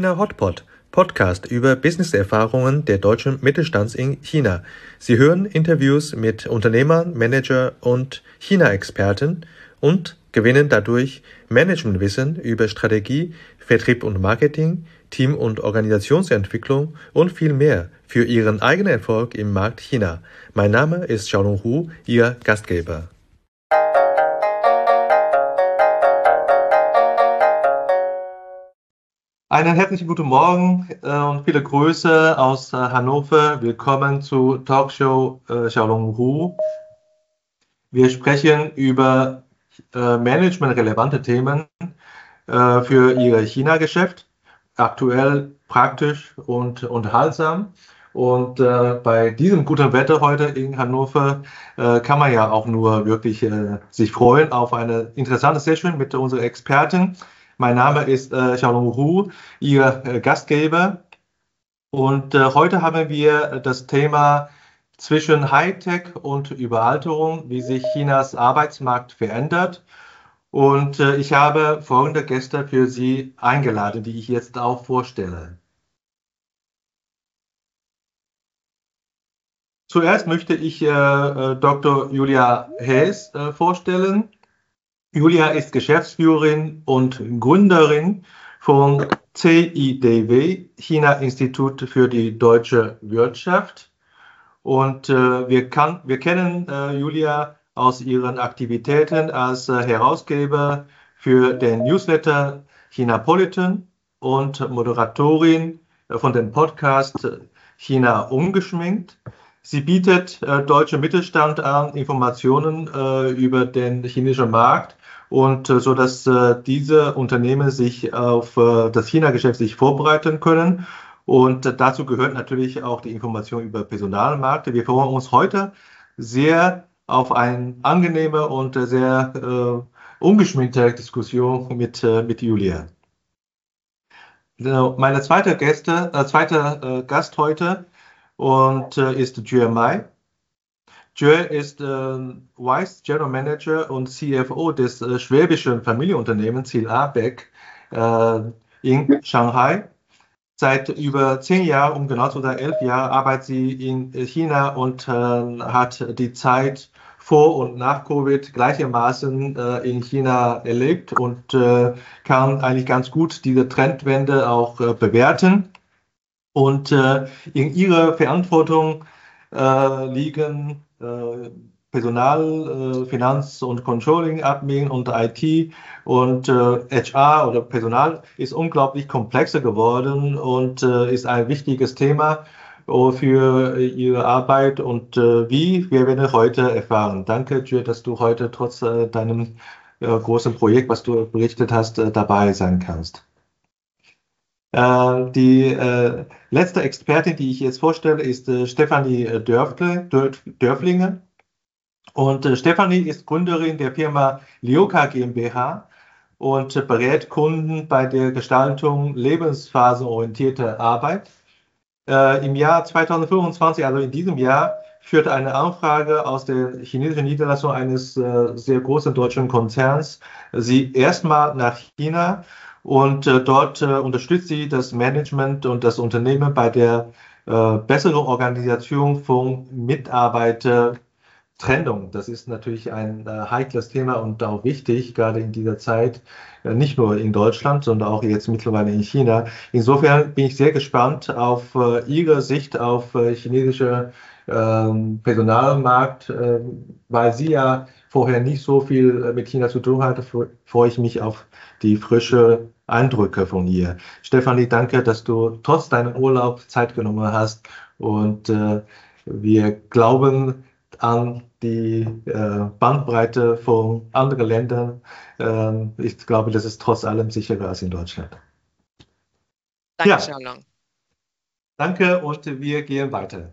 China Hotpot, Podcast über Businesserfahrungen der deutschen Mittelstands in China. Sie hören Interviews mit Unternehmern, Manager und China-Experten und gewinnen dadurch Managementwissen über Strategie, Vertrieb und Marketing, Team- und Organisationsentwicklung und viel mehr für Ihren eigenen Erfolg im Markt China. Mein Name ist Xiaolong Hu, Ihr Gastgeber. Einen herzlichen guten Morgen und viele Grüße aus Hannover. Willkommen zu Talkshow Xiaolong Hu. Wir sprechen über managementrelevante Themen für Ihr China-Geschäft, aktuell, praktisch und unterhaltsam. Und bei diesem guten Wetter heute in Hannover kann man ja auch nur wirklich sich freuen auf eine interessante Session mit unseren Experten. Mein Name ist Xiaolong Hu, Ihr Gastgeber. Und heute haben wir das Thema zwischen Hightech und Überalterung, wie sich Chinas Arbeitsmarkt verändert. Und ich habe folgende Gäste für Sie eingeladen, die ich jetzt auch vorstelle. Zuerst möchte ich Dr. Julia Haes vorstellen. Julia ist Geschäftsführerin und Gründerin von CIDW, China Institut für die deutsche Wirtschaft. Und wir kennen Julia aus ihren Aktivitäten als Herausgeber für den Newsletter Chinapolitan und Moderatorin von dem Podcast China ungeschminkt. Sie bietet deutschem Mittelstand an Informationen über den chinesischen Markt und so dass diese Unternehmen sich auf das China-Geschäft sich vorbereiten können. Und dazu gehört natürlich auch die Information über Personalmärkte. Wir freuen uns heute sehr auf eine angenehme und sehr ungeschminkte Diskussion mit Julia. Meine zweite Gast heute ist Jue Mai. Jue ist Vice General Manager und CFO des schwäbischen Familienunternehmens Ziel Abeck in Shanghai. Seit über 10 Jahren, um genau zu sein, 11 Jahre, arbeitet sie in China und hat die Zeit vor und nach Covid gleichermaßen in China erlebt und kann eigentlich ganz gut diese Trendwende auch bewerten. Und in ihrer Verantwortung liegen Personal, Finanz- und Controlling, Admin und IT und HR oder Personal ist unglaublich komplexer geworden und ist ein wichtiges Thema für Ihre Arbeit und wie wir werden heute erfahren. Danke, Jue, dass du heute trotz deinem großen Projekt, was du berichtet hast, dabei sein kannst. Die letzte Expertin, die ich jetzt vorstelle, ist Stefanie Dörflinger. Und Stefanie ist Gründerin der Firma Lioka GmbH und berät Kunden bei der Gestaltung lebensphasenorientierter Arbeit. Im Jahr 2025, also in diesem Jahr, führte eine Anfrage aus der chinesischen Niederlassung eines sehr großen deutschen Konzerns sie erstmal nach China. Und dort unterstützt sie das Management und das Unternehmen bei der besseren Organisation von Mitarbeitertrennung. Das ist natürlich ein heikles Thema und auch wichtig, gerade in dieser Zeit, nicht nur in Deutschland, sondern auch jetzt mittlerweile in China. Insofern bin ich sehr gespannt auf Ihre Sicht auf chinesische Personalmarkt, weil Sie ja vorher nicht so viel mit China zu tun hatten, freue ich mich auf die frische Eindrücke von ihr. Stefanie, danke, dass du trotz deinem Urlaub Zeit genommen hast und wir glauben an die Bandbreite von anderen Ländern. Ich glaube, das ist trotz allem sicherer als in Deutschland. Danke, Xiaolong. Danke und wir gehen weiter.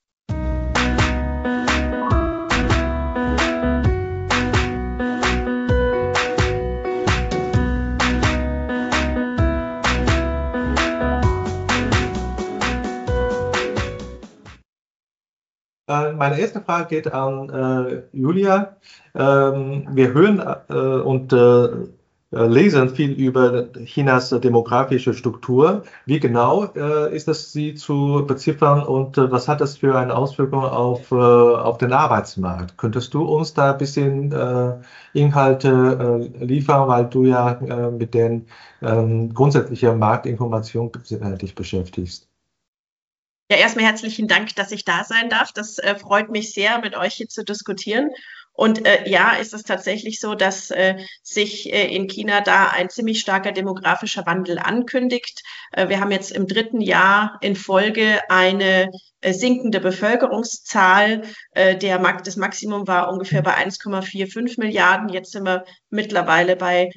Meine erste Frage geht an Julia. Wir hören und lesen viel über Chinas demografische Struktur. Wie genau ist das Sie zu beziffern und was hat das für eine Auswirkung auf den Arbeitsmarkt? Könntest du uns da ein bisschen Inhalte liefern, weil du ja mit den grundsätzlichen Marktinformationen dich beschäftigst? Ja, erstmal herzlichen Dank, dass ich da sein darf. Das freut mich sehr, mit euch hier zu diskutieren. Und ja, ist es tatsächlich so, dass sich in China da ein ziemlich starker demografischer Wandel ankündigt. Wir haben jetzt im 3. Jahr in Folge eine sinkende Bevölkerungszahl. Das Maximum war ungefähr bei 1,45 Milliarden. Jetzt sind wir mittlerweile bei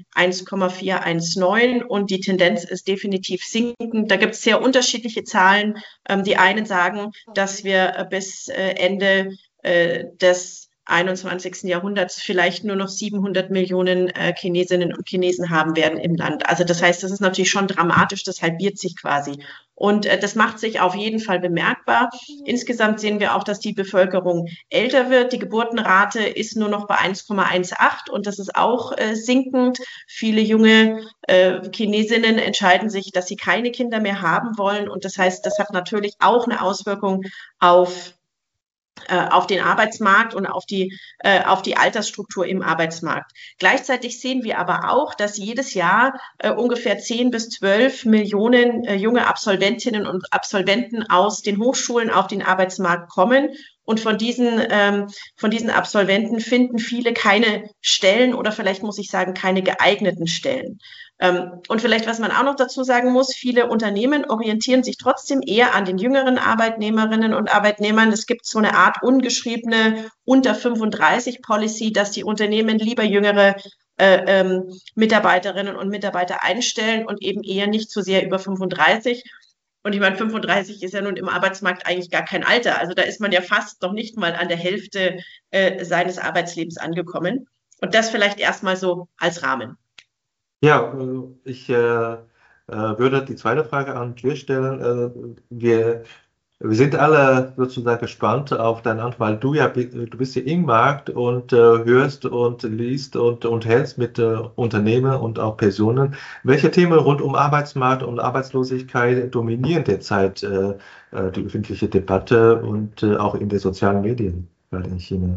1,419 und die Tendenz ist definitiv sinkend. Da gibt es sehr unterschiedliche Zahlen. Die einen sagen, dass wir bis Ende des 21. Jahrhunderts vielleicht nur noch 700 Millionen Chinesinnen und Chinesen haben werden im Land. Also das heißt, das ist natürlich schon dramatisch, das halbiert sich quasi. Und das macht sich auf jeden Fall bemerkbar. Insgesamt sehen wir auch, dass die Bevölkerung älter wird. Die Geburtenrate ist nur noch bei 1,18 und das ist auch sinkend. Viele junge Chinesinnen entscheiden sich, dass sie keine Kinder mehr haben wollen. Und das heißt, das hat natürlich auch eine Auswirkung auf den Arbeitsmarkt und auf die Altersstruktur im Arbeitsmarkt. Gleichzeitig sehen wir aber auch, dass jedes Jahr ungefähr 10 bis 12 Millionen junge Absolventinnen und Absolventen aus den Hochschulen auf den Arbeitsmarkt kommen. Und von diesen Absolventen finden viele keine Stellen oder vielleicht muss ich sagen, keine geeigneten Stellen. Und vielleicht, was man auch noch dazu sagen muss, viele Unternehmen orientieren sich trotzdem eher an den jüngeren Arbeitnehmerinnen und Arbeitnehmern. Es gibt so eine Art ungeschriebene unter 35 Policy, dass die Unternehmen lieber jüngere Mitarbeiterinnen und Mitarbeiter einstellen und eben eher nicht so sehr über 35. Und ich meine, 35 ist ja nun im Arbeitsmarkt eigentlich gar kein Alter. Also da ist man ja fast noch nicht mal an der Hälfte seines Arbeitslebens angekommen. Und das vielleicht erstmal so als Rahmen. Ja, ich würde die zweite Frage an dir stellen. Wir sind alle sozusagen gespannt auf deine Antwort, weil du bist ja im Markt und hörst und liest und hältst mit Unternehmen und auch Personen. Welche Themen rund um Arbeitsmarkt und Arbeitslosigkeit dominieren derzeit die öffentliche Debatte und auch in den sozialen Medien, gerade in China?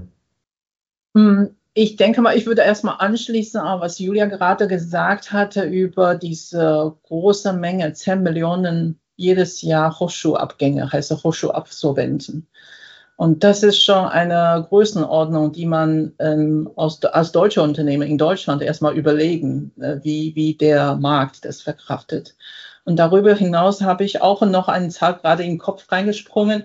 Ich denke mal, ich würde erstmal anschließen, was Julia gerade gesagt hatte über diese große Menge, 10 Millionen jedes Jahr Hochschulabgänger, heißt Hochschulabsolventen. Und das ist schon eine Größenordnung, die man als deutsche Unternehmen in Deutschland erstmal überlegen, wie der Markt das verkraftet. Und darüber hinaus habe ich auch noch eine Zahl gerade in den Kopf reingesprungen.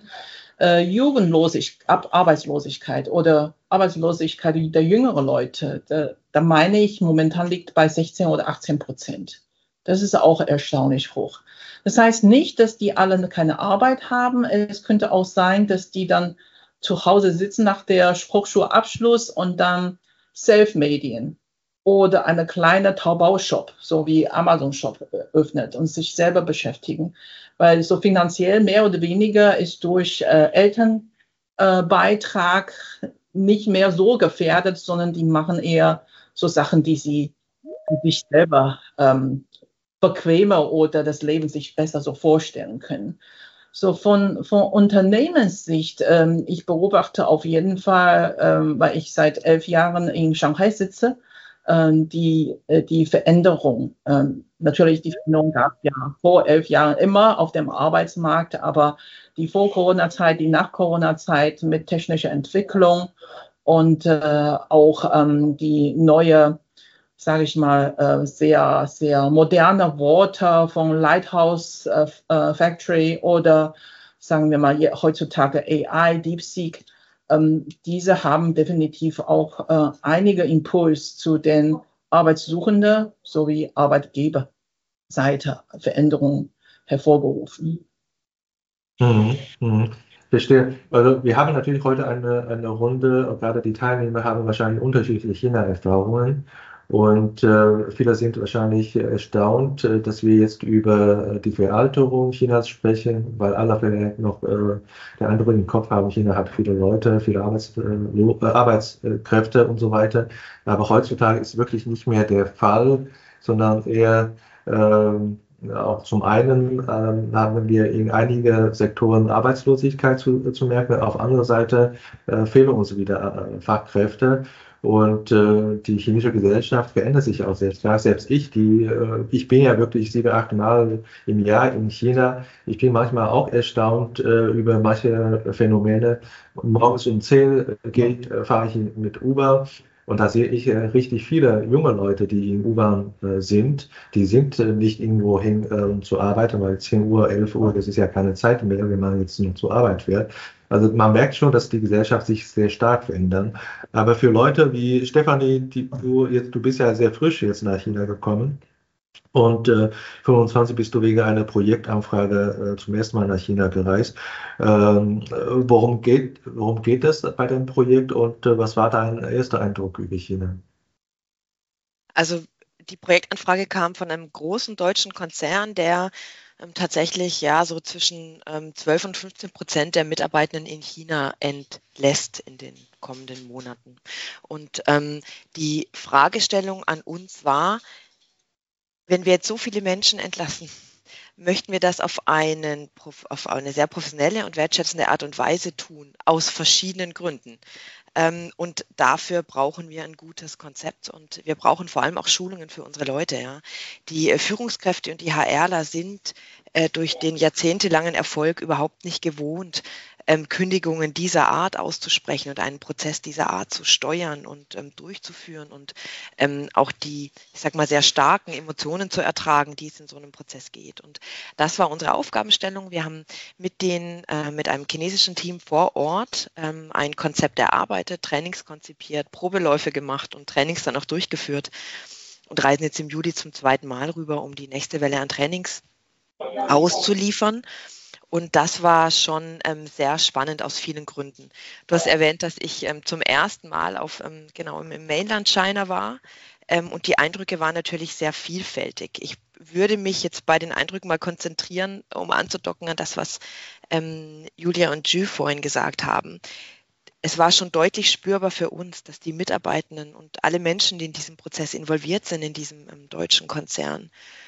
Arbeitslosigkeit oder Arbeitslosigkeit der jüngeren Leute, da meine ich, momentan liegt bei 16 oder 18%. Das ist auch erstaunlich hoch. Das heißt nicht, dass die alle keine Arbeit haben. Es könnte auch sein, dass die dann zu Hause sitzen nach der Hochschulabschluss und dann Self-Medien oder eine kleine Taobao-Shop, so wie Amazon-Shop öffnet und sich selber beschäftigen. Weil so finanziell mehr oder weniger ist durch Elternbeitrag nicht mehr so gefährdet, sondern die machen eher so Sachen, die sie sich selber bequemer oder das Leben sich besser so vorstellen können. So von Unternehmenssicht, ich beobachte auf jeden Fall, weil ich seit 11 Jahren in Shanghai sitze, die Veränderung. Natürlich, die Veränderung gab es ja vor 11 Jahren immer auf dem Arbeitsmarkt, aber die Vor-Corona-Zeit, die Nach-Corona-Zeit mit technischer Entwicklung und auch die neue, sage ich mal, sehr, sehr moderne Worte von Lighthouse Factory oder sagen wir mal heutzutage AI, DeepSeek. Diese haben definitiv auch einige Impuls zu den Arbeitssuchenden sowie Arbeitgeberseite Veränderungen hervorgerufen. Verstehe. Also wir haben natürlich heute eine Runde, gerade die Teilnehmer haben wahrscheinlich unterschiedliche China-Erfahrungen. Und viele sind wahrscheinlich erstaunt, dass wir jetzt über die Veralterung Chinas sprechen, weil alle vielleicht noch der Eindruck im Kopf haben, China hat viele Leute, viele Arbeitskräfte und so weiter. Aber heutzutage ist wirklich nicht mehr der Fall, sondern eher auch zum einen haben wir in einigen Sektoren Arbeitslosigkeit zu merken, auf anderer Seite fehlen uns wieder Fachkräfte. Und die chinesische Gesellschaft verändert sich auch sehr stark. Selbst ich bin ja wirklich 7, 8 Mal im Jahr in China. Ich bin manchmal auch erstaunt über manche Phänomene. Morgens um 10 fahre ich mit Uber. Und da sehe ich richtig viele junge Leute, die in U-Bahn sind. Die sind nicht irgendwo hin, um zu arbeiten, weil 10 Uhr, 11 Uhr, das ist ja keine Zeit mehr, wenn man jetzt nur zur Arbeit fährt. Also man merkt schon, dass die Gesellschaft sich sehr stark verändert. Aber für Leute wie Stefanie, du bist ja sehr frisch jetzt nach China gekommen. Und 25 bist du wegen einer Projektanfrage zum ersten Mal nach China gereist. Worum geht es bei dem Projekt und was war dein erster Eindruck über China? Also die Projektanfrage kam von einem großen deutschen Konzern, der tatsächlich ja so zwischen 12 und 15% der Mitarbeitenden in China entlässt in den kommenden Monaten. Und die Fragestellung an uns war, wenn wir jetzt so viele Menschen entlassen, möchten wir das auf eine sehr professionelle und wertschätzende Art und Weise tun, aus verschiedenen Gründen. Und dafür brauchen wir ein gutes Konzept und wir brauchen vor allem auch Schulungen für unsere Leute. Ja. Die Führungskräfte und die HRler sind durch den jahrzehntelangen Erfolg überhaupt nicht gewohnt, Kündigungen dieser Art auszusprechen und einen Prozess dieser Art zu steuern und durchzuführen und auch die, ich sag mal, sehr starken Emotionen zu ertragen, die es in so einem Prozess geht. Und das war unsere Aufgabenstellung. Wir haben mit einem chinesischen Team vor Ort ein Konzept erarbeitet, Trainings konzipiert, Probeläufe gemacht und Trainings dann auch durchgeführt und reisen jetzt im Juli zum 2. Mal rüber, um die nächste Welle an Trainings auszuliefern. Und das war schon sehr spannend aus vielen Gründen. Du hast erwähnt, dass ich zum ersten Mal im Mainland China war. Und die Eindrücke waren natürlich sehr vielfältig. Ich würde mich jetzt bei den Eindrücken mal konzentrieren, um anzudocken an das, was Julia und Ju vorhin gesagt haben. Es war schon deutlich spürbar für uns, dass die Mitarbeitenden und alle Menschen, die in diesem Prozess involviert sind, in diesem deutschen Konzern,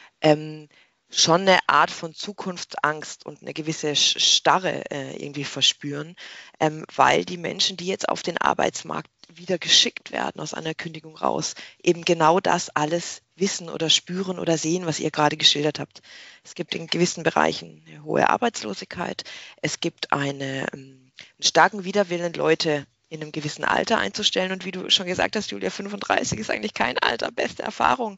schon eine Art von Zukunftsangst und eine gewisse Starre irgendwie verspüren, weil die Menschen, die jetzt auf den Arbeitsmarkt wieder geschickt werden aus einer Kündigung raus, eben genau das alles wissen oder spüren oder sehen, was ihr gerade geschildert habt. Es gibt in gewissen Bereichen eine hohe Arbeitslosigkeit, es gibt einen starken Widerwillen, Leute in einem gewissen Alter einzustellen und wie du schon gesagt hast, Julia, 35 ist eigentlich kein Alter, beste Erfahrung.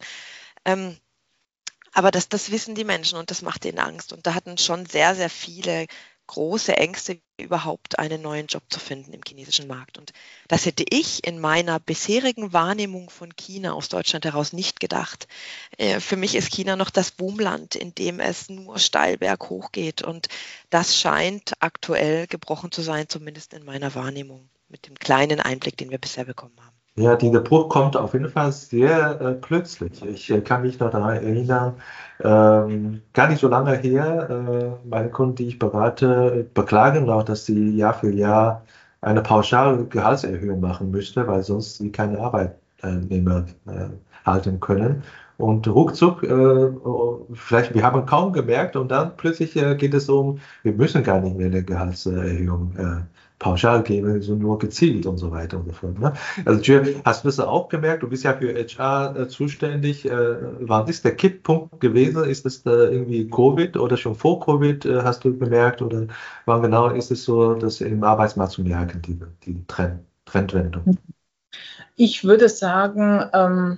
Aber das wissen die Menschen und das macht denen Angst. Und da hatten schon sehr, sehr viele große Ängste, überhaupt einen neuen Job zu finden im chinesischen Markt. Und das hätte ich in meiner bisherigen Wahrnehmung von China aus Deutschland heraus nicht gedacht. Für mich ist China noch das Boomland, in dem es nur steil berghoch geht. Und das scheint aktuell gebrochen zu sein, zumindest in meiner Wahrnehmung, mit dem kleinen Einblick, den wir bisher bekommen haben. Ja, dieser Bruch kommt auf jeden Fall sehr plötzlich. Ich kann mich noch daran erinnern, gar nicht so lange her, meine Kunden, die ich berate, beklagen auch, dass sie Jahr für Jahr eine pauschale Gehaltserhöhung machen müsste, weil sonst sie keine Arbeitnehmer halten können. Und ruckzuck, vielleicht, wir haben kaum gemerkt und dann plötzlich geht es um, wir müssen gar nicht mehr eine Gehaltserhöhung pauschal geben, so nur gezielt und so weiter und so fort. Ne? Also Jill, hast du das auch gemerkt? Du bist ja für HR zuständig. War das der Kipppunkt gewesen? Ist das irgendwie Covid oder schon vor Covid hast du bemerkt? Oder wann genau ist es so, dass im Arbeitsmarkt zu merken, die Trendwendung? Ich würde sagen,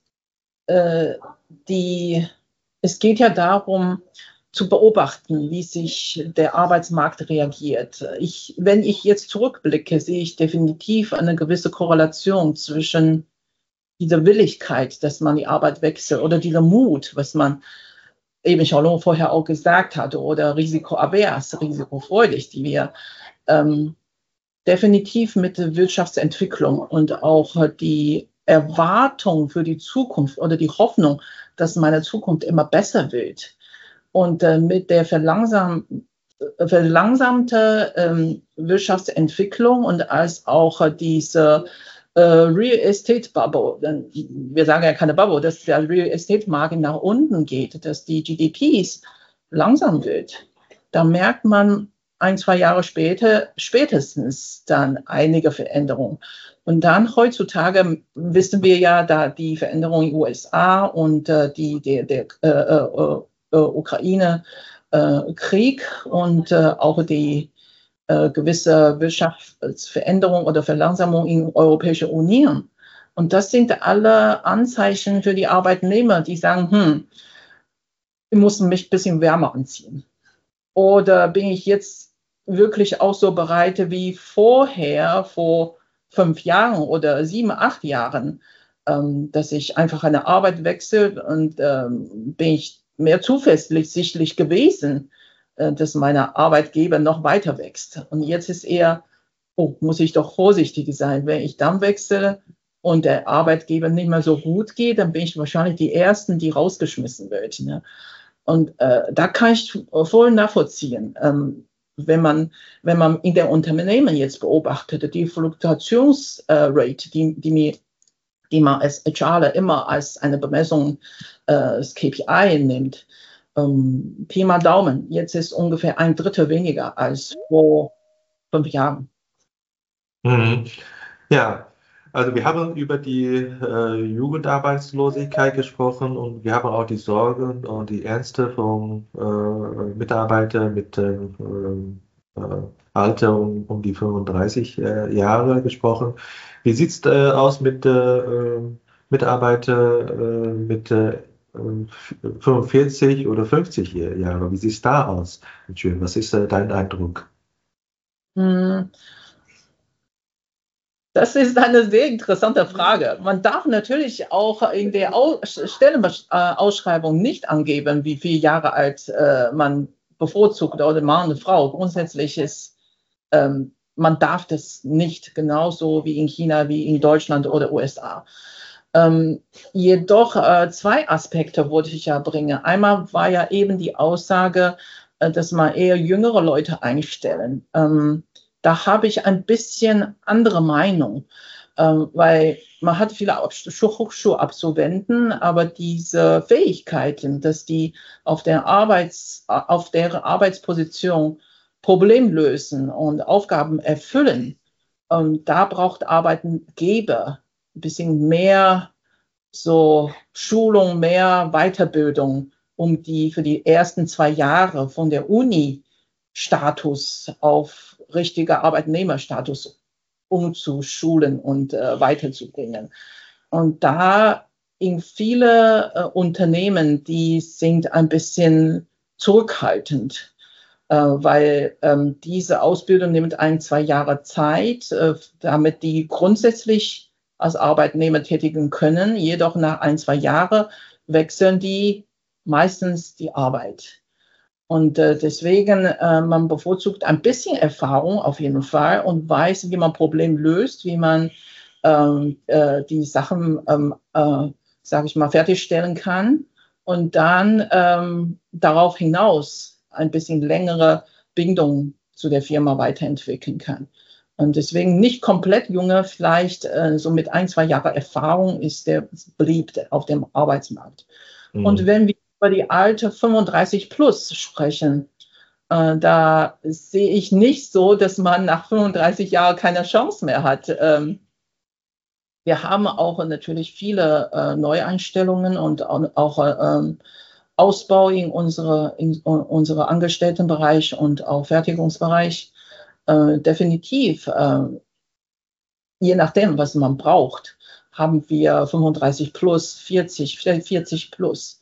es geht ja darum, zu beobachten, wie sich der Arbeitsmarkt reagiert. Wenn ich jetzt zurückblicke, sehe ich definitiv eine gewisse Korrelation zwischen dieser Willigkeit, dass man die Arbeit wechselt oder dieser Mut, was man eben Charlotte vorher auch gesagt hatte, oder risikoavers, risikofreudig, die wir definitiv mit der Wirtschaftsentwicklung und auch die Erwartung für die Zukunft oder die Hoffnung, dass meine Zukunft immer besser wird. Und mit der verlangsamte Wirtschaftsentwicklung und als auch diese Real Estate Bubble, denn wir sagen ja keine Bubble, dass der Real Estate Markt nach unten geht, dass die GDPs langsam wird, da merkt man 1-2 Jahre später spätestens dann einige Veränderungen. Und dann heutzutage wissen wir ja, da die Veränderungen in den USA und der Ukraine-Krieg und auch die gewisse Wirtschaftsveränderung oder Verlangsamung in der Europäischen Union. Und das sind alle Anzeichen für die Arbeitnehmer, die sagen, ich muss mich ein bisschen wärmer anziehen. Oder bin ich jetzt wirklich auch so bereit wie vorher, vor 5 Jahren oder 7, 8 Jahren, dass ich einfach eine Arbeit wechsle und bin ich mehr zuversichtlich gewesen, dass meine Arbeitgeber noch weiter wächst. Und jetzt ist eher, muss ich doch vorsichtig sein. Wenn ich dann wechsle und der Arbeitgeber nicht mehr so gut geht, dann bin ich wahrscheinlich die Ersten, die rausgeschmissen wird. Ne? Und da kann ich voll nachvollziehen. Wenn man in der Unternehmen jetzt beobachtet, die Fluktuationsrate, die man als HR immer als eine Bemessung das KPI nimmt, Pi mal Daumen, jetzt ist ungefähr 1/3 weniger als vor 5 Jahren. Mhm. Ja, also wir haben über die Jugendarbeitslosigkeit gesprochen und wir haben auch die Sorgen und die Ängste von Mitarbeitern mit Alter um die 35 Jahre gesprochen. Wie sieht es aus mit Mitarbeitern mit 45 oder 50 Jahre? Wie sieht es da aus? Was ist dein Eindruck? Das ist eine sehr interessante Frage. Man darf natürlich auch in der Stellenausschreibung nicht angeben, wie viele Jahre alt man bevorzugt oder Mann oder Frau. Grundsätzlich ist, man darf das nicht genauso wie in China, wie in Deutschland oder USA. Jedoch 2 Aspekte wollte ich ja bringen. Einmal war ja eben die Aussage, dass man eher jüngere Leute einstellen. Da habe ich ein bisschen andere Meinung, weil man hat viele Hochschulabsolventen, aber diese Fähigkeiten, dass die auf deren Arbeitsposition Probleme lösen und Aufgaben erfüllen, da braucht Arbeitgeber ein bisschen mehr so Schulung, mehr Weiterbildung, um die für die ersten 2 Jahre von der Uni-Status auf richtiger Arbeitnehmerstatus umzuschulen und weiterzubringen. Und da in viele Unternehmen, die sind ein bisschen zurückhaltend, weil diese Ausbildung nimmt 1-2 Jahre Zeit, damit die grundsätzlich als Arbeitnehmer tätigen können. Jedoch nach 1-2 Jahren wechseln die meistens die Arbeit. Und deswegen, man bevorzugt ein bisschen Erfahrung auf jeden Fall und weiß, wie man Probleme löst, wie man die Sachen, sage ich mal, fertigstellen kann und dann darauf hinaus ein bisschen längere Bindung zu der Firma weiterentwickeln kann. Und deswegen nicht komplett junge, vielleicht so mit 1-2 Jahre Erfahrung ist der beliebt auf dem Arbeitsmarkt. Und wenn wir über die alte 35 plus sprechen, da sehe ich nicht so, dass man nach 35 Jahren keine Chance mehr hat. Wir haben auch natürlich viele Neueinstellungen und auch Ausbau in unsere Angestelltenbereich und auch Fertigungsbereich. Definitiv, je nachdem, was man braucht, haben wir 35 plus, 40 plus.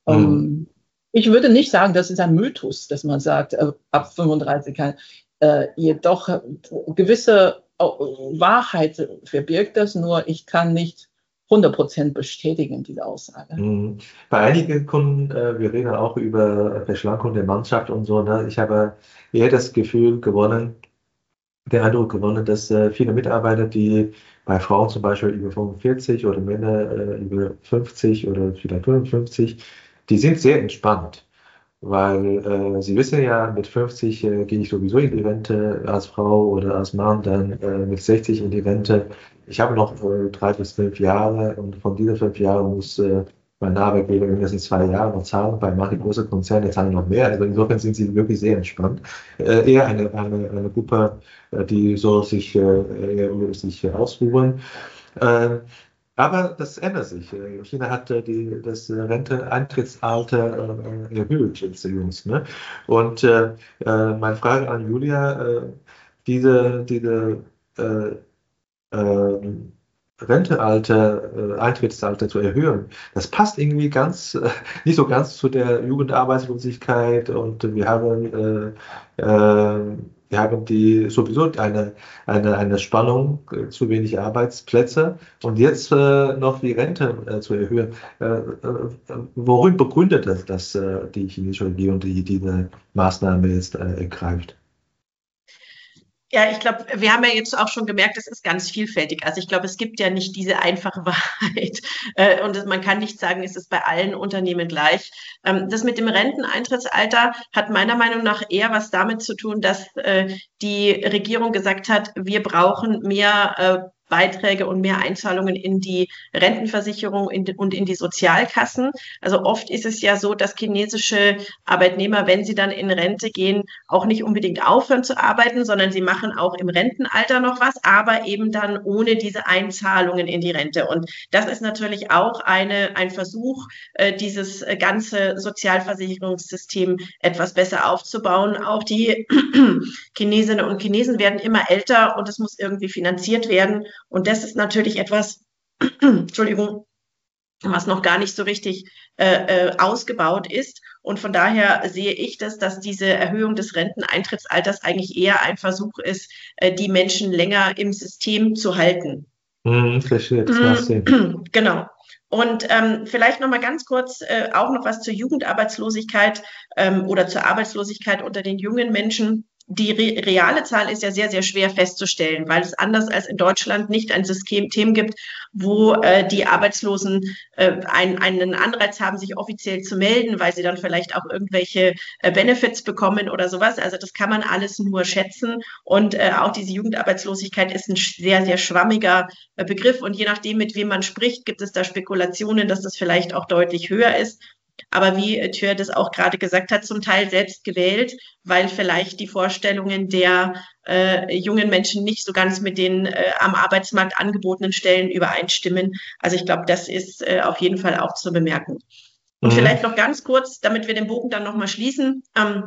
Ich würde nicht sagen, das ist ein Mythos, dass man sagt, ab 35 kann. Jedoch gewisse Wahrheit verbirgt das, nur ich kann nicht 100% bestätigen, diese Aussage. Bei einigen Kunden, wir reden auch über Verschlankung der Mannschaft und so, ne? Ich habe eher das Gefühl gewonnen, den Eindruck gewonnen, dass viele Mitarbeiter, die bei Frauen zum Beispiel über 45 oder Männer über 50 oder vielleicht 55, die sind sehr entspannt. Weil Sie wissen ja, mit 50 gehe ich sowieso in die Rente als Frau oder als Mann, dann mit 60 in die Rente. Ich habe noch 3 bis 5 Jahre und von diesen 5 Jahren muss mein Arbeitgeber mindestens 2 Jahre noch zahlen. Bei manchen großen Konzernen zahlen noch mehr. Also insofern sind sie wirklich sehr entspannt. Eher eine Gruppe, die soll sich ausruhen. Äh, aber das ändert sich. China hat das Renteneintrittsalter erhöht jetzt jüngst. Ne? Und meine Frage an Julia, diese äh, Eintrittsalter zu erhöhen, das passt irgendwie nicht so ganz zu der Jugendarbeitslosigkeit und wir haben sowieso eine Spannung, zu wenig Arbeitsplätze und jetzt noch die Rente zu erhöhen. Worin begründet das die chinesische Regierung, die diese Maßnahme jetzt ergreift? Ja, ich glaube, wir haben ja jetzt auch schon gemerkt, es ist ganz vielfältig. Also ich glaube, es gibt ja nicht diese einfache Wahrheit. Und man kann nicht sagen, es ist bei allen Unternehmen gleich. Das mit dem Renteneintrittsalter hat meiner Meinung nach eher was damit zu tun, dass die Regierung gesagt hat, wir brauchen mehr Beiträge und mehr Einzahlungen in die Rentenversicherung und in die Sozialkassen. Also oft ist es ja so, dass chinesische Arbeitnehmer, wenn sie dann in Rente gehen, auch nicht unbedingt aufhören zu arbeiten, sondern sie machen auch im Rentenalter noch was, aber eben dann ohne diese Einzahlungen in die Rente. Und das ist natürlich auch ein Versuch, dieses ganze Sozialversicherungssystem etwas besser aufzubauen. Auch die Chinesinnen und Chinesen werden immer älter und es muss irgendwie finanziert werden. Und das ist natürlich etwas, Entschuldigung, was noch gar nicht so richtig ausgebaut ist. Und von daher sehe ich das, dass diese Erhöhung des Renteneintrittsalters eigentlich eher ein Versuch ist, die Menschen länger im System zu halten. Verstehe, das macht Sinn. Genau. Und vielleicht noch mal ganz kurz auch noch was zur Jugendarbeitslosigkeit oder zur Arbeitslosigkeit unter den jungen Menschen. Die reale Zahl ist ja sehr, sehr schwer festzustellen, weil es anders als in Deutschland nicht ein System gibt, wo die Arbeitslosen einen Anreiz haben, sich offiziell zu melden, weil sie dann vielleicht auch irgendwelche Benefits bekommen oder sowas. Also das kann man alles nur schätzen. Und auch diese Jugendarbeitslosigkeit ist ein sehr, sehr schwammiger Begriff. Und je nachdem, mit wem man spricht, gibt es da Spekulationen, dass das vielleicht auch deutlich höher ist. Aber wie Thür das auch gerade gesagt hat, zum Teil selbst gewählt, weil vielleicht die Vorstellungen der jungen Menschen nicht so ganz mit den am Arbeitsmarkt angebotenen Stellen übereinstimmen. Also ich glaube, das ist auf jeden Fall auch zu bemerken. Und vielleicht noch ganz kurz, damit wir den Bogen dann nochmal schließen.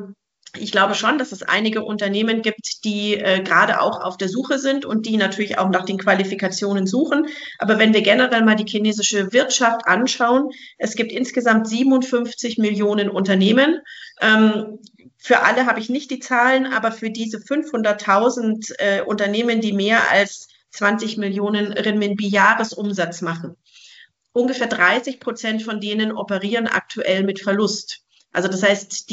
Ich glaube schon, dass es einige Unternehmen gibt, die gerade auch auf der Suche sind und die natürlich auch nach den Qualifikationen suchen. Aber wenn wir generell mal die chinesische Wirtschaft anschauen, es gibt insgesamt 57 Millionen Unternehmen. Für alle habe ich nicht die Zahlen, aber für diese 500.000 Unternehmen, die mehr als 20 Millionen Renminbi Jahresumsatz machen, ungefähr 30% von denen operieren aktuell mit Verlust. Also das heißt,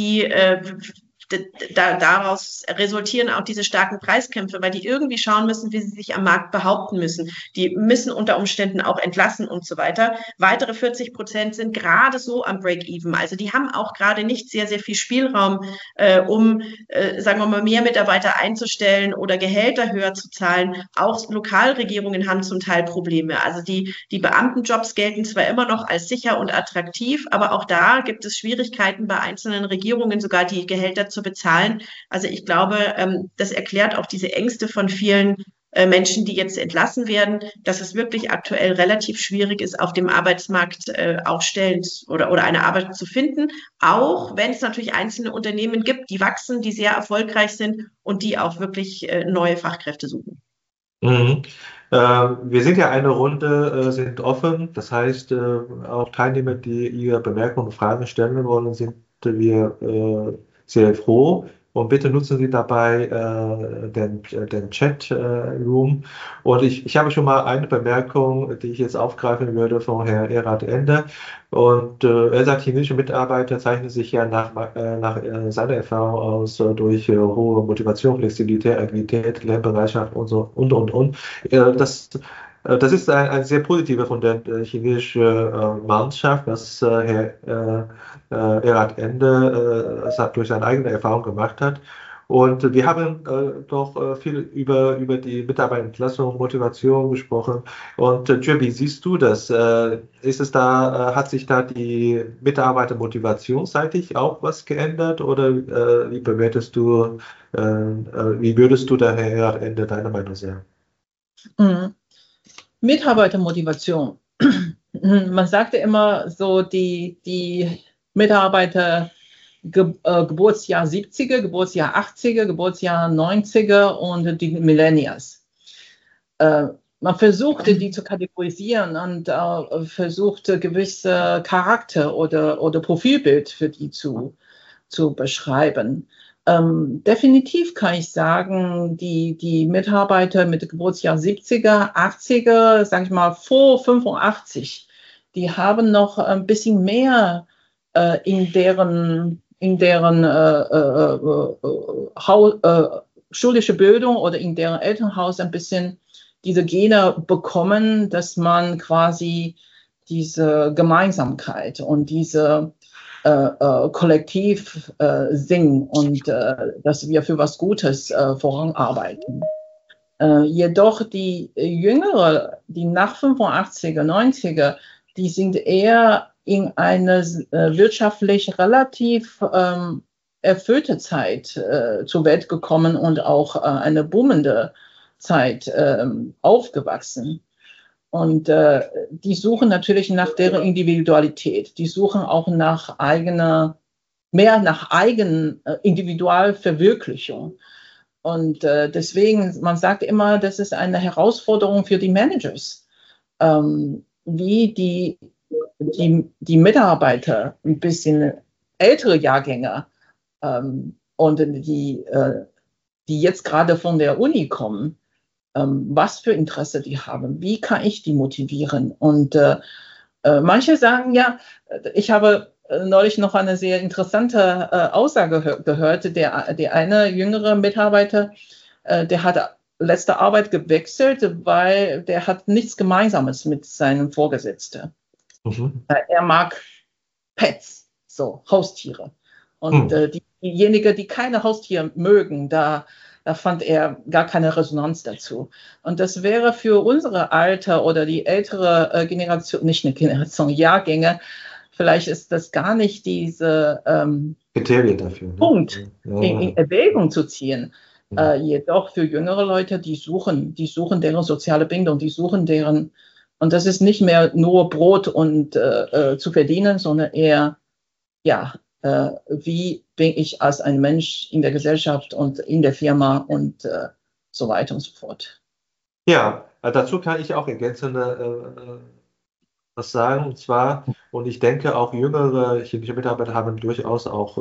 daraus resultieren auch diese starken Preiskämpfe, weil die irgendwie schauen müssen, wie sie sich am Markt behaupten müssen. Die müssen unter Umständen auch entlassen und so weiter. Weitere 40% sind gerade so am Break-Even. Also die haben auch gerade nicht sehr, sehr viel Spielraum, um, sagen wir mal, mehr Mitarbeiter einzustellen oder Gehälter höher zu zahlen. Auch Lokalregierungen haben zum Teil Probleme. Also die Beamtenjobs gelten zwar immer noch als sicher und attraktiv, aber auch da gibt es Schwierigkeiten bei einzelnen Regierungen, sogar die Gehälter zu bezahlen. Also ich glaube, das erklärt auch diese Ängste von vielen Menschen, die jetzt entlassen werden, dass es wirklich aktuell relativ schwierig ist, auf dem Arbeitsmarkt auch Stellen oder eine Arbeit zu finden, auch wenn es natürlich einzelne Unternehmen gibt, die wachsen, die sehr erfolgreich sind und die auch wirklich neue Fachkräfte suchen. Mhm. Wir sind ja eine Runde, sind offen. Das heißt, auch Teilnehmer, die ihre Bemerkungen und Fragen stellen wollen, sind wir sehr froh. Und bitte nutzen Sie dabei den Chat-Room. Und ich habe schon mal eine Bemerkung, die ich jetzt aufgreifen würde von Herrn Erhard Ende. Und er sagt, chinesische Mitarbeiter zeichnen sich ja nach seiner Erfahrung aus durch hohe Motivation, Flexibilität, Agilität, Lernbereitschaft und so und. Das ist ein sehr positiver von der chinesischen Mannschaft, was Herr Erhard Ende durch seine eigene Erfahrung gemacht hat. Und wir haben doch viel über die Mitarbeiterentlassung, Motivation gesprochen. Und Jim, wie siehst du das? Hat sich da die Mitarbeitermotivationsseitig auch was geändert? Oder wie würdest du da, Herr Erhard Ende, deine Meinung sagen? Mitarbeitermotivation. Man sagte immer so, die Mitarbeiter Geburtsjahr 70er, Geburtsjahr 80er, Geburtsjahr 90er und die Millennials. Man versuchte, die zu kategorisieren und versuchte, gewisse Charakter oder Profilbild für die zu beschreiben. Definitiv kann ich sagen, die Mitarbeiter mit Geburtsjahr 70er, 80er, sage ich mal vor 85, die haben noch ein bisschen mehr in deren schulische Bildung oder in deren Elternhaus ein bisschen diese Gene bekommen, dass man quasi diese Gemeinsamkeit und diese kollektiv singen und dass wir für was Gutes voranarbeiten. Jedoch die Jüngere, die nach 85er, 90er, die sind eher in eine wirtschaftlich relativ erfüllte Zeit zur Welt gekommen und auch eine boomende Zeit aufgewachsen. Und die suchen natürlich nach deren Individualität. Die suchen auch nach eigener Individualverwirklichung. Und deswegen, man sagt immer, das ist eine Herausforderung für die Managers, wie die Mitarbeiter, ein bisschen ältere Jahrgänge und die jetzt gerade von der Uni kommen, was für Interesse die haben, wie kann ich die motivieren? Und manche sagen, ja, ich habe neulich noch eine sehr interessante Aussage gehört, der eine jüngere Mitarbeiter, der hat letzte Arbeit gewechselt, weil der hat nichts Gemeinsames mit seinem Vorgesetzten. Er mag Pets, so Haustiere. Und diejenigen, die keine Haustiere mögen, da fand er gar keine Resonanz dazu. Und das wäre für unsere Alter oder die ältere Generation, nicht eine Generation, Jahrgänge, vielleicht ist das gar nicht diese Kriterien dafür, Punkt in Erwägung zu ziehen. Jedoch für jüngere Leute, die suchen deren soziale Bindung, die suchen deren, und das ist nicht mehr nur Brot und zu verdienen, sondern eher, ja, wie bin ich als ein Mensch in der Gesellschaft und in der Firma und so weiter und so fort. Ja, dazu kann ich auch ergänzend was sagen, und zwar, und ich denke auch jüngere chinesische Mitarbeiter haben durchaus auch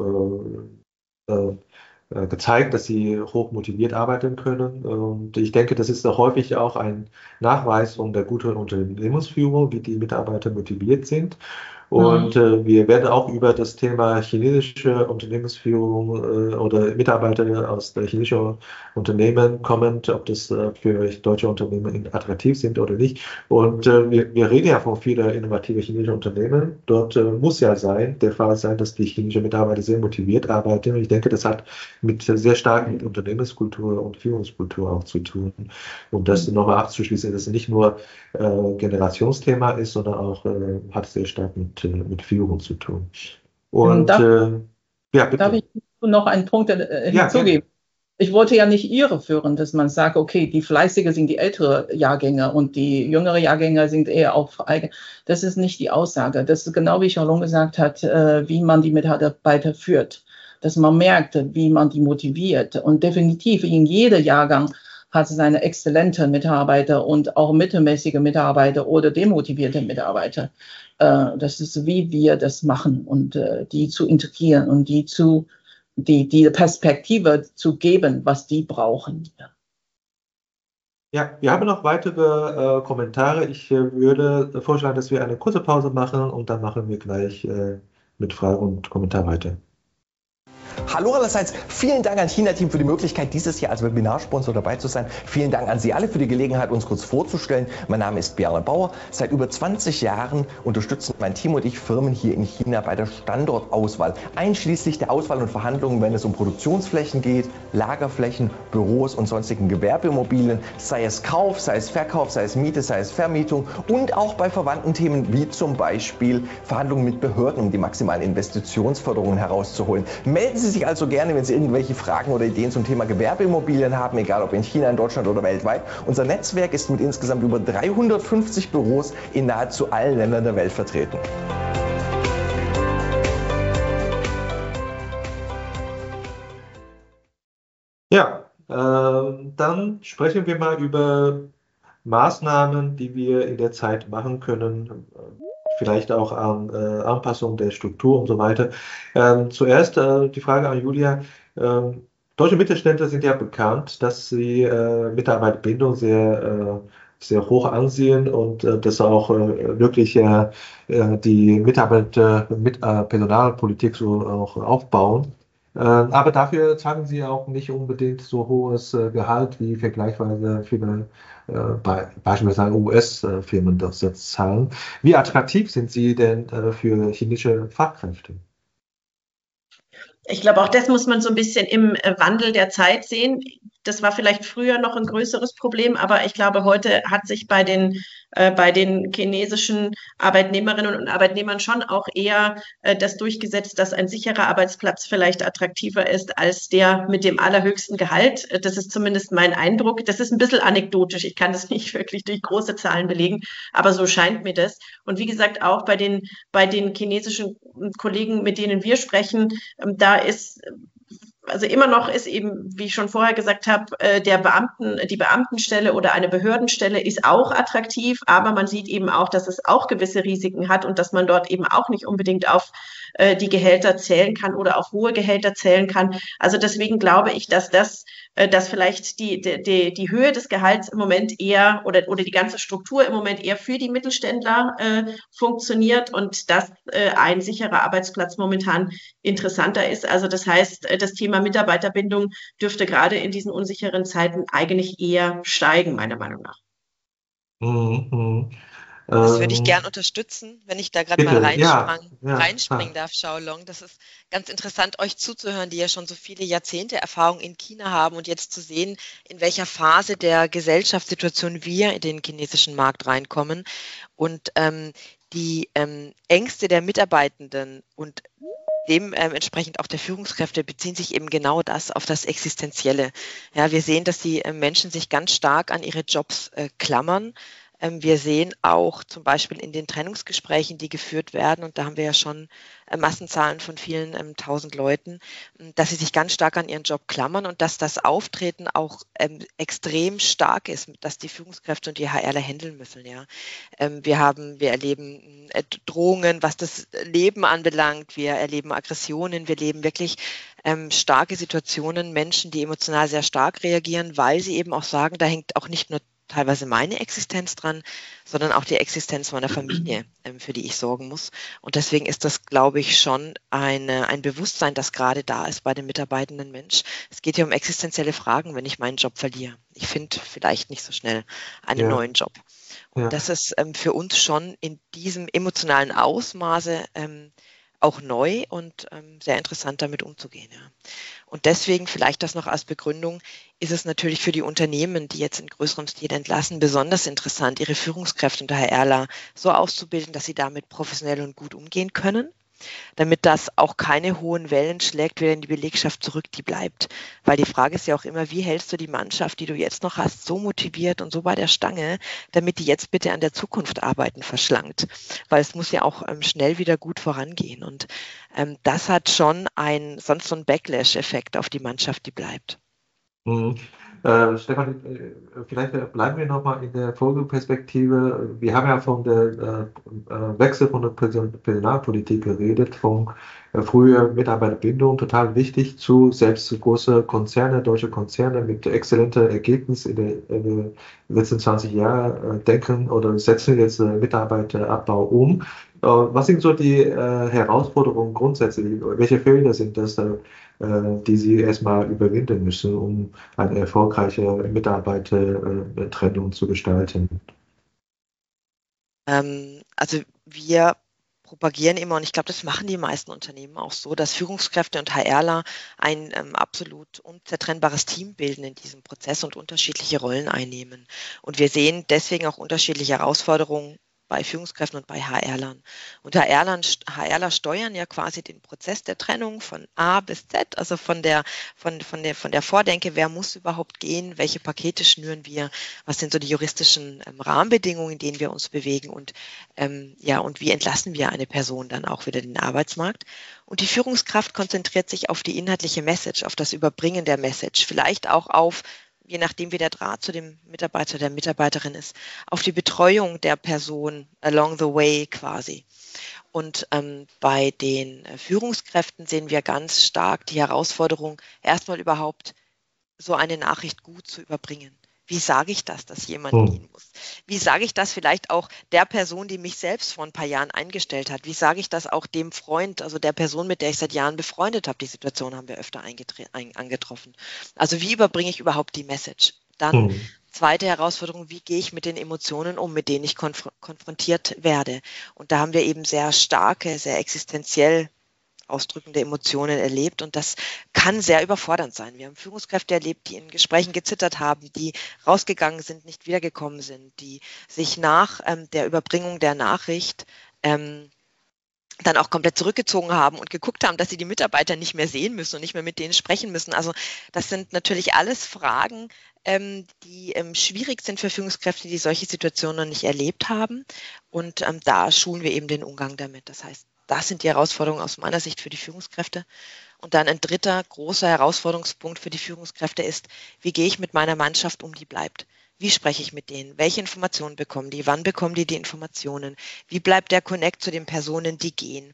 gezeigt, dass sie hoch motiviert arbeiten können. Und ich denke, das ist doch häufig auch ein Nachweis von der guten Unternehmensführung, wie die Mitarbeiter motiviert sind. Und wir werden auch über das Thema chinesische Unternehmensführung oder Mitarbeiter aus der chinesischen Unternehmen kommen, ob das für deutsche Unternehmen attraktiv sind oder nicht. Und wir reden ja von vielen innovativen chinesischen Unternehmen. Dort muss ja der Fall sein, dass die chinesischen Mitarbeiter sehr motiviert arbeiten. Und ich denke, das hat sehr stark mit Unternehmenskultur und Führungskultur auch zu tun. Und das nochmal abzuschließen, dass es nicht nur Generationsthema ist, sondern auch hat sehr stark mit Führung zu tun. Und ja, bitte. Darf ich noch einen Punkt hinzugeben? Ja, ich wollte ja nicht irreführen, dass man sagt, okay, die Fleißigen sind die älteren Jahrgänge und die jüngeren Jahrgänge sind eher auf eigen. Das ist nicht die Aussage. Das ist genau wie Xiaolong gesagt hat, wie man die Mitarbeiter führt. Dass man merkt, wie man die motiviert. Und definitiv in jedem Jahrgang hat es seine exzellenten Mitarbeiter und auch mittelmäßige Mitarbeiter oder demotivierte Mitarbeiter. Das ist, wie wir das machen und die zu integrieren und die zu die Perspektive zu geben, was die brauchen. Ja, wir haben noch weitere Kommentare. Ich würde vorschlagen, dass wir eine kurze Pause machen und dann machen wir gleich mit Frage und Kommentar weiter. Hallo allerseits, vielen Dank an China-Team für die Möglichkeit, dieses Jahr als Webinarsponsor dabei zu sein. Vielen Dank an Sie alle für die Gelegenheit, uns kurz vorzustellen. Mein Name ist Bjarne Bauer. Seit über 20 Jahren unterstützen mein Team und ich Firmen hier in China bei der Standortauswahl, einschließlich der Auswahl und Verhandlungen, wenn es um Produktionsflächen geht, Lagerflächen, Büros und sonstigen Gewerbeimmobilien, sei es Kauf, sei es Verkauf, sei es Miete, sei es Vermietung und auch bei verwandten Themen wie zum Beispiel Verhandlungen mit Behörden, um die maximalen Investitionsförderungen herauszuholen. Melden Sie sich also gerne, wenn Sie irgendwelche Fragen oder Ideen zum Thema Gewerbeimmobilien haben, egal ob in China, in Deutschland oder weltweit. Unser Netzwerk ist mit insgesamt über 350 Büros in nahezu allen Ländern der Welt vertreten. Ja, dann sprechen wir mal über Maßnahmen, die wir in der Zeit machen können, vielleicht auch an Anpassung der Struktur und so weiter. Zuerst die Frage an Julia. Deutsche Mittelständler sind ja bekannt, dass sie Mitarbeiterbindung sehr hoch ansehen und dass auch wirklich die Mitarbeiter mit Personalpolitik so auch aufbauen. Aber dafür zahlen sie auch nicht unbedingt so hohes Gehalt wie vergleichsweise viele beispielsweise US-Firmen das jetzt zahlen. Wie attraktiv sind sie denn für chinesische Fachkräfte? Ich glaube, auch das muss man so ein bisschen im Wandel der Zeit sehen. Das war vielleicht früher noch ein größeres Problem, aber ich glaube, heute hat sich bei den chinesischen Arbeitnehmerinnen und Arbeitnehmern schon auch eher das durchgesetzt, dass ein sicherer Arbeitsplatz vielleicht attraktiver ist als der mit dem allerhöchsten Gehalt. Das ist zumindest mein Eindruck. Das ist ein bisschen anekdotisch. Ich kann das nicht wirklich durch große Zahlen belegen, aber so scheint mir das. Und wie gesagt, auch bei den chinesischen Kollegen, mit denen wir sprechen, da ist also immer noch ist eben, wie ich schon vorher gesagt habe, die Beamtenstelle oder eine Behördenstelle ist auch attraktiv, aber man sieht eben auch, dass es auch gewisse Risiken hat und dass man dort eben auch nicht unbedingt auf die Gehälter zählen kann oder auf hohe Gehälter zählen kann. Also deswegen glaube ich, dass vielleicht die Höhe des Gehalts im Moment eher oder die ganze Struktur im Moment eher für die Mittelständler funktioniert und dass ein sicherer Arbeitsplatz momentan interessanter ist. Also das heißt, das Thema Mitarbeiterbindung dürfte gerade in diesen unsicheren Zeiten eigentlich eher steigen, meiner Meinung nach. Mhm. Das würde ich gern unterstützen, wenn ich da gerade mal reinspringen darf, Xiaolong. Das ist ganz interessant, euch zuzuhören, die ja schon so viele Jahrzehnte Erfahrung in China haben und jetzt zu sehen, in welcher Phase der Gesellschaftssituation wir in den chinesischen Markt reinkommen. Und die Ängste der Mitarbeitenden und dementsprechend auch der Führungskräfte beziehen sich eben genau das auf das Existenzielle. Ja, wir sehen, dass die Menschen sich ganz stark an ihre Jobs klammern. Wir sehen auch zum Beispiel in den Trennungsgesprächen, die geführt werden, und da haben wir ja schon Massenzahlen von vielen 1000 Leuten, dass sie sich ganz stark an ihren Job klammern und dass das Auftreten auch extrem stark ist, dass die Führungskräfte und die HRler handeln müssen. Ja. Wir erleben Drohungen, was das Leben anbelangt, wir erleben Aggressionen, wir erleben wirklich starke Situationen, Menschen, die emotional sehr stark reagieren, weil sie eben auch sagen, da hängt auch nicht nur teilweise meine Existenz dran, sondern auch die Existenz meiner Familie, für die ich sorgen muss. Und deswegen ist das, glaube ich, schon ein Bewusstsein, das gerade da ist bei dem mitarbeitenden Mensch. Es geht hier um existenzielle Fragen, wenn ich meinen Job verliere. Ich finde vielleicht nicht so schnell einen neuen Job. Und das ist für uns schon in diesem emotionalen Ausmaße auch neu und sehr interessant, damit umzugehen. Ja. Und deswegen, vielleicht das noch als Begründung, ist es natürlich für die Unternehmen, die jetzt in größerem Stil entlassen, besonders interessant, ihre Führungskräfte und HRler so auszubilden, dass sie damit professionell und gut umgehen können, damit das auch keine hohen Wellen schlägt, wieder in die Belegschaft zurück, die bleibt. Weil die Frage ist ja auch immer, wie hältst du die Mannschaft, die du jetzt noch hast, so motiviert und so bei der Stange, damit die jetzt bitte an der Zukunft arbeiten, verschlankt. Weil es muss ja auch schnell wieder gut vorangehen. Und das hat schon sonst so einen Backlash-Effekt auf die Mannschaft, die bleibt. Stefan, vielleicht bleiben wir nochmal in der Vogelperspektive. Wir haben ja von der Wechsel von der Personalpolitik geredet, von früher Mitarbeiterbindung, total wichtig, zu selbst große Konzerne, deutsche Konzerne mit exzellenten Ergebnissen in den letzten 20 Jahren denken oder setzen jetzt Mitarbeiterabbau um. Was sind so die Herausforderungen grundsätzlich? Welche Felder sind das, die Sie erstmal überwinden müssen, um eine erfolgreiche Mitarbeitertrennung zu gestalten? Also wir propagieren immer, und ich glaube, das machen die meisten Unternehmen auch so, dass Führungskräfte und HRler ein absolut unzertrennbares Team bilden in diesem Prozess und unterschiedliche Rollen einnehmen. Und wir sehen deswegen auch unterschiedliche Herausforderungen bei Führungskräften und bei HRlern. Und HRler steuern ja quasi den Prozess der Trennung von A bis Z, also von der Vordenke, wer muss überhaupt gehen, welche Pakete schnüren wir, was sind so die juristischen Rahmenbedingungen, in denen wir uns bewegen und und wie entlassen wir eine Person dann auch wieder den Arbeitsmarkt. Und die Führungskraft konzentriert sich auf die inhaltliche Message, auf das Überbringen der Message, vielleicht auch auf, je nachdem wie der Draht zu dem Mitarbeiter, der Mitarbeiterin ist, auf die Betreuung der Person along the way quasi. Und bei den Führungskräften sehen wir ganz stark die Herausforderung, erstmal überhaupt so eine Nachricht gut zu überbringen. Wie sage ich das, dass jemand gehen muss? Wie sage ich das vielleicht auch der Person, die mich selbst vor ein paar Jahren eingestellt hat? Wie sage ich das auch dem Freund, also der Person, mit der ich seit Jahren befreundet habe? Die Situation haben wir öfter angetroffen. Also wie überbringe ich überhaupt die Message? Dann zweite Herausforderung, wie gehe ich mit den Emotionen um, mit denen ich konfrontiert werde? Und da haben wir eben sehr starke, sehr existenziell ausdrückende Emotionen erlebt und das kann sehr überfordernd sein. Wir haben Führungskräfte erlebt, die in Gesprächen gezittert haben, die rausgegangen sind, nicht wiedergekommen sind, die sich nach der Überbringung der Nachricht dann auch komplett zurückgezogen haben und geguckt haben, dass sie die Mitarbeiter nicht mehr sehen müssen und nicht mehr mit denen sprechen müssen. Also das sind natürlich alles Fragen, die schwierig sind für Führungskräfte, die solche Situationen noch nicht erlebt haben und da schulen wir eben den Umgang damit. Das heißt, das sind die Herausforderungen aus meiner Sicht für die Führungskräfte. Und dann ein dritter großer Herausforderungspunkt für die Führungskräfte ist, wie gehe ich mit meiner Mannschaft um, die bleibt? Wie spreche ich mit denen? Welche Informationen bekommen die? Wann bekommen die Informationen? Wie bleibt der Connect zu den Personen, die gehen?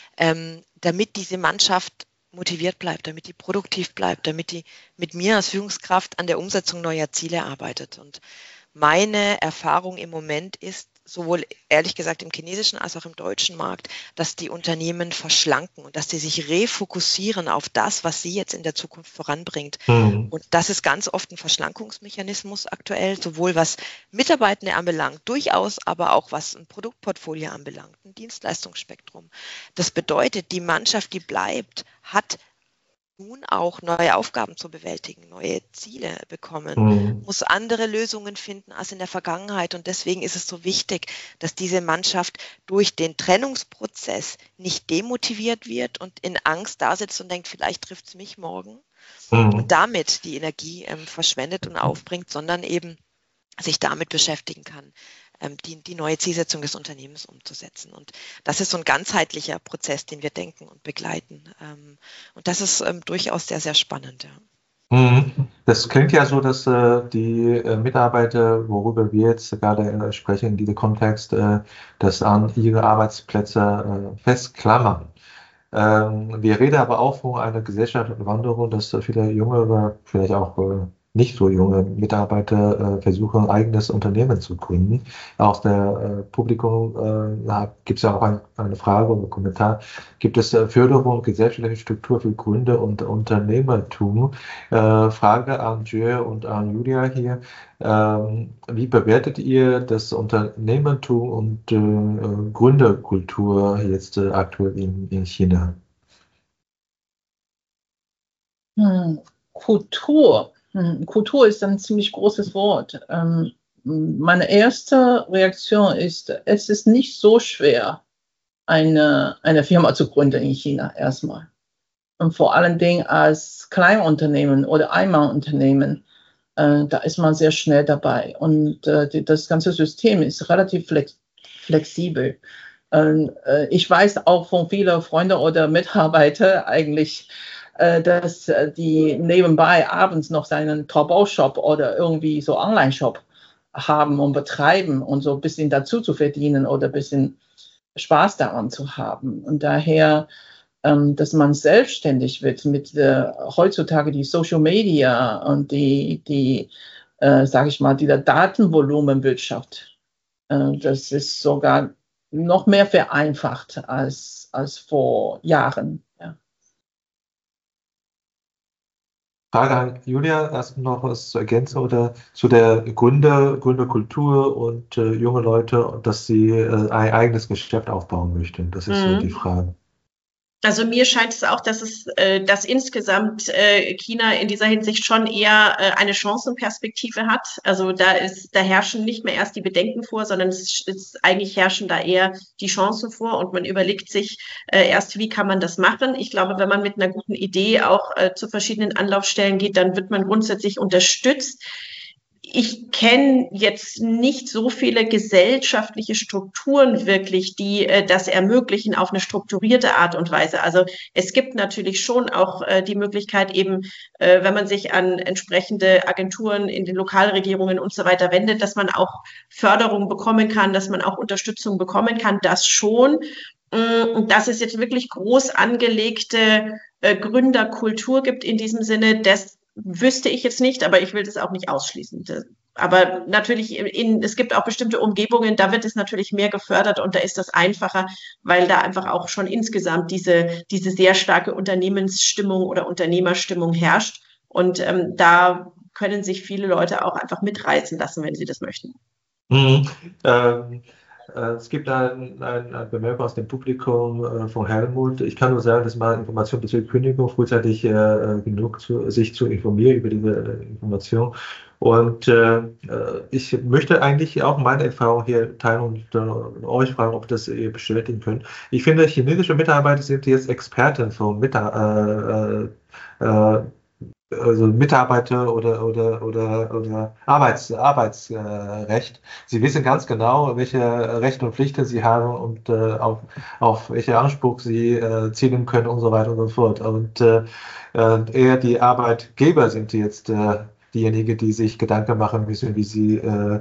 Damit diese Mannschaft motiviert bleibt, damit die produktiv bleibt, damit die mit mir als Führungskraft an der Umsetzung neuer Ziele arbeitet. Und meine Erfahrung im Moment ist, sowohl ehrlich gesagt im chinesischen als auch im deutschen Markt, dass die Unternehmen verschlanken und dass sie sich refokussieren auf das, was sie jetzt in der Zukunft voranbringt. Und das ist ganz oft ein Verschlankungsmechanismus aktuell, sowohl was Mitarbeitende anbelangt, durchaus, aber auch was ein Produktportfolio anbelangt, ein Dienstleistungsspektrum. Das bedeutet, die Mannschaft, die bleibt, hat nun auch neue Aufgaben zu bewältigen, neue Ziele bekommen, muss andere Lösungen finden als in der Vergangenheit. Und deswegen ist es so wichtig, dass diese Mannschaft durch den Trennungsprozess nicht demotiviert wird und in Angst da sitzt und denkt, vielleicht trifft es mich morgen und damit die Energie verschwendet und aufbringt, sondern eben sich damit beschäftigen kann, die neue Zielsetzung des Unternehmens umzusetzen. Und das ist so ein ganzheitlicher Prozess, den wir denken und begleiten. Und das ist durchaus sehr, sehr spannend. Ja. Das klingt ja so, dass die Mitarbeiter, worüber wir jetzt gerade sprechen, in diesem Kontext, das an ihre Arbeitsplätze festklammern. Wir reden aber auch von einer Gesellschaftswanderung, dass viele jüngere, vielleicht auch nicht so junge Mitarbeiter versuchen, ein eigenes Unternehmen zu gründen. Aus der Publikum gibt es ja auch eine Frage oder Kommentar. Gibt es Förderung gesellschaftlicher Struktur für Gründer und Unternehmertum? Frage an Jue und an Julia hier. Wie bewertet ihr das Unternehmertum und Gründerkultur jetzt aktuell in China? Kultur ist ein ziemlich großes Wort. Meine erste Reaktion ist, es ist nicht so schwer, eine Firma zu gründen in China erstmal. Und vor allen Dingen als Kleinunternehmen oder Einmalunternehmen, da ist man sehr schnell dabei. Und das ganze System ist relativ flexibel. Ich weiß auch von vielen Freunden oder Mitarbeitern eigentlich, dass die nebenbei abends noch seinen Taobao-Shop oder irgendwie so Online-Shop haben und betreiben und so ein bisschen dazu zu verdienen oder ein bisschen Spaß daran zu haben. Und daher, dass man selbstständig wird mit heutzutage die Social Media und die sage ich mal, die Datenvolumenwirtschaft, das ist sogar noch mehr vereinfacht als vor Jahren. Ja. Frage an Julia, hast du noch was zu ergänzen oder zu der Gründerkultur und junge Leute, dass sie ein eigenes Geschäft aufbauen möchten? Das ist so die Frage. Also mir scheint es auch, dass insgesamt China in dieser Hinsicht schon eher eine Chancenperspektive hat. Also da herrschen nicht mehr erst die Bedenken vor, sondern eigentlich herrschen da eher die Chancen vor und man überlegt sich erst, wie kann man das machen. Ich glaube, wenn man mit einer guten Idee auch zu verschiedenen Anlaufstellen geht, dann wird man grundsätzlich unterstützt. Ich kenne jetzt nicht so viele gesellschaftliche Strukturen wirklich, die das ermöglichen auf eine strukturierte Art und Weise. Also es gibt natürlich schon auch die Möglichkeit eben, wenn man sich an entsprechende Agenturen in den Lokalregierungen und so weiter wendet, dass man auch Förderung bekommen kann, dass man auch Unterstützung bekommen kann, das schon. Dass es jetzt wirklich groß angelegte Gründerkultur gibt in diesem Sinne, das wüsste ich jetzt nicht, aber ich will das auch nicht ausschließen. Aber natürlich, es gibt auch bestimmte Umgebungen, da wird es natürlich mehr gefördert und da ist das einfacher, weil da einfach auch schon insgesamt diese sehr starke Unternehmensstimmung oder Unternehmerstimmung herrscht. Und da können sich viele Leute auch einfach mitreißen lassen, wenn sie das möchten. Es gibt eine Bemerkung aus dem Publikum von Helmut. Ich kann nur sagen, dass man Informationen bezüglich Kündigung frühzeitig genug sich zu informieren über diese Information. Und ich möchte eigentlich auch meine Erfahrung hier teilen und euch fragen, ob das ihr bestätigen könnt. Ich finde, chinesische Mitarbeiter sind jetzt Experten von also Mitarbeiter oder Arbeitsrecht. Sie wissen ganz genau, welche Rechte und Pflichten sie haben und auf welche Anspruch sie zielen können und so weiter und so fort. Und eher die Arbeitgeber sind jetzt diejenigen, die sich Gedanken machen müssen, wie sie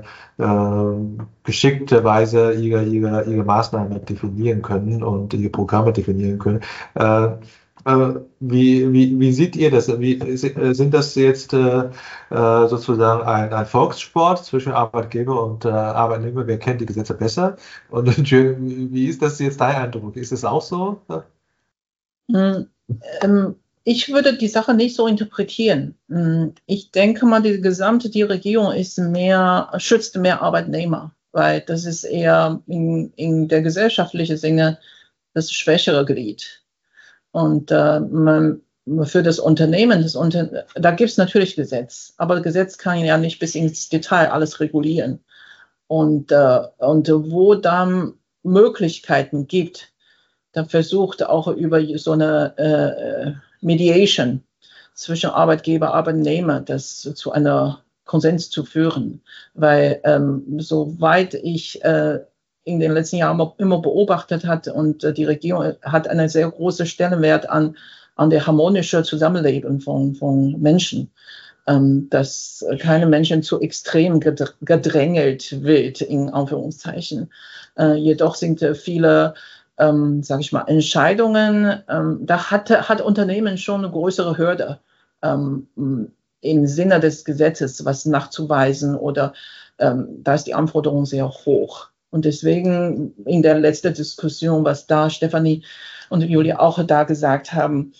geschickterweise ihre Maßnahmen definieren können und ihre Programme definieren können. Wie seht ihr das? Sind das jetzt sozusagen ein Volkssport zwischen Arbeitgeber und Arbeitnehmer? Wer kennt die Gesetze besser? Und wie ist das jetzt dein Eindruck? Ist es auch so? Ich würde die Sache nicht so interpretieren. Ich denke mal, die gesamte Regierung schützt mehr Arbeitnehmer, weil das ist eher in der gesellschaftlichen Sinne das schwächere Glied. Und für das Unternehmen, da gibt es natürlich Gesetz, aber das Gesetz kann ja nicht bis ins Detail alles regulieren. Und wo dann Möglichkeiten gibt, dann versucht auch über so eine Mediation zwischen Arbeitgeber und Arbeitnehmer das zu einer Konsens zu führen. Weil soweit ich in den letzten Jahren immer beobachtet hat und die Regierung hat einen sehr großen Stellenwert an der harmonischen Zusammenleben von Menschen, dass keine Menschen zu extrem gedrängelt wird, in Anführungszeichen. Jedoch sind viele, sage ich mal, Entscheidungen, da hat Unternehmen schon eine größere Hürde im Sinne des Gesetzes, was nachzuweisen oder da ist die Anforderung sehr hoch. Und deswegen in der letzten Diskussion, was da Stefanie und Julia auch da gesagt haben,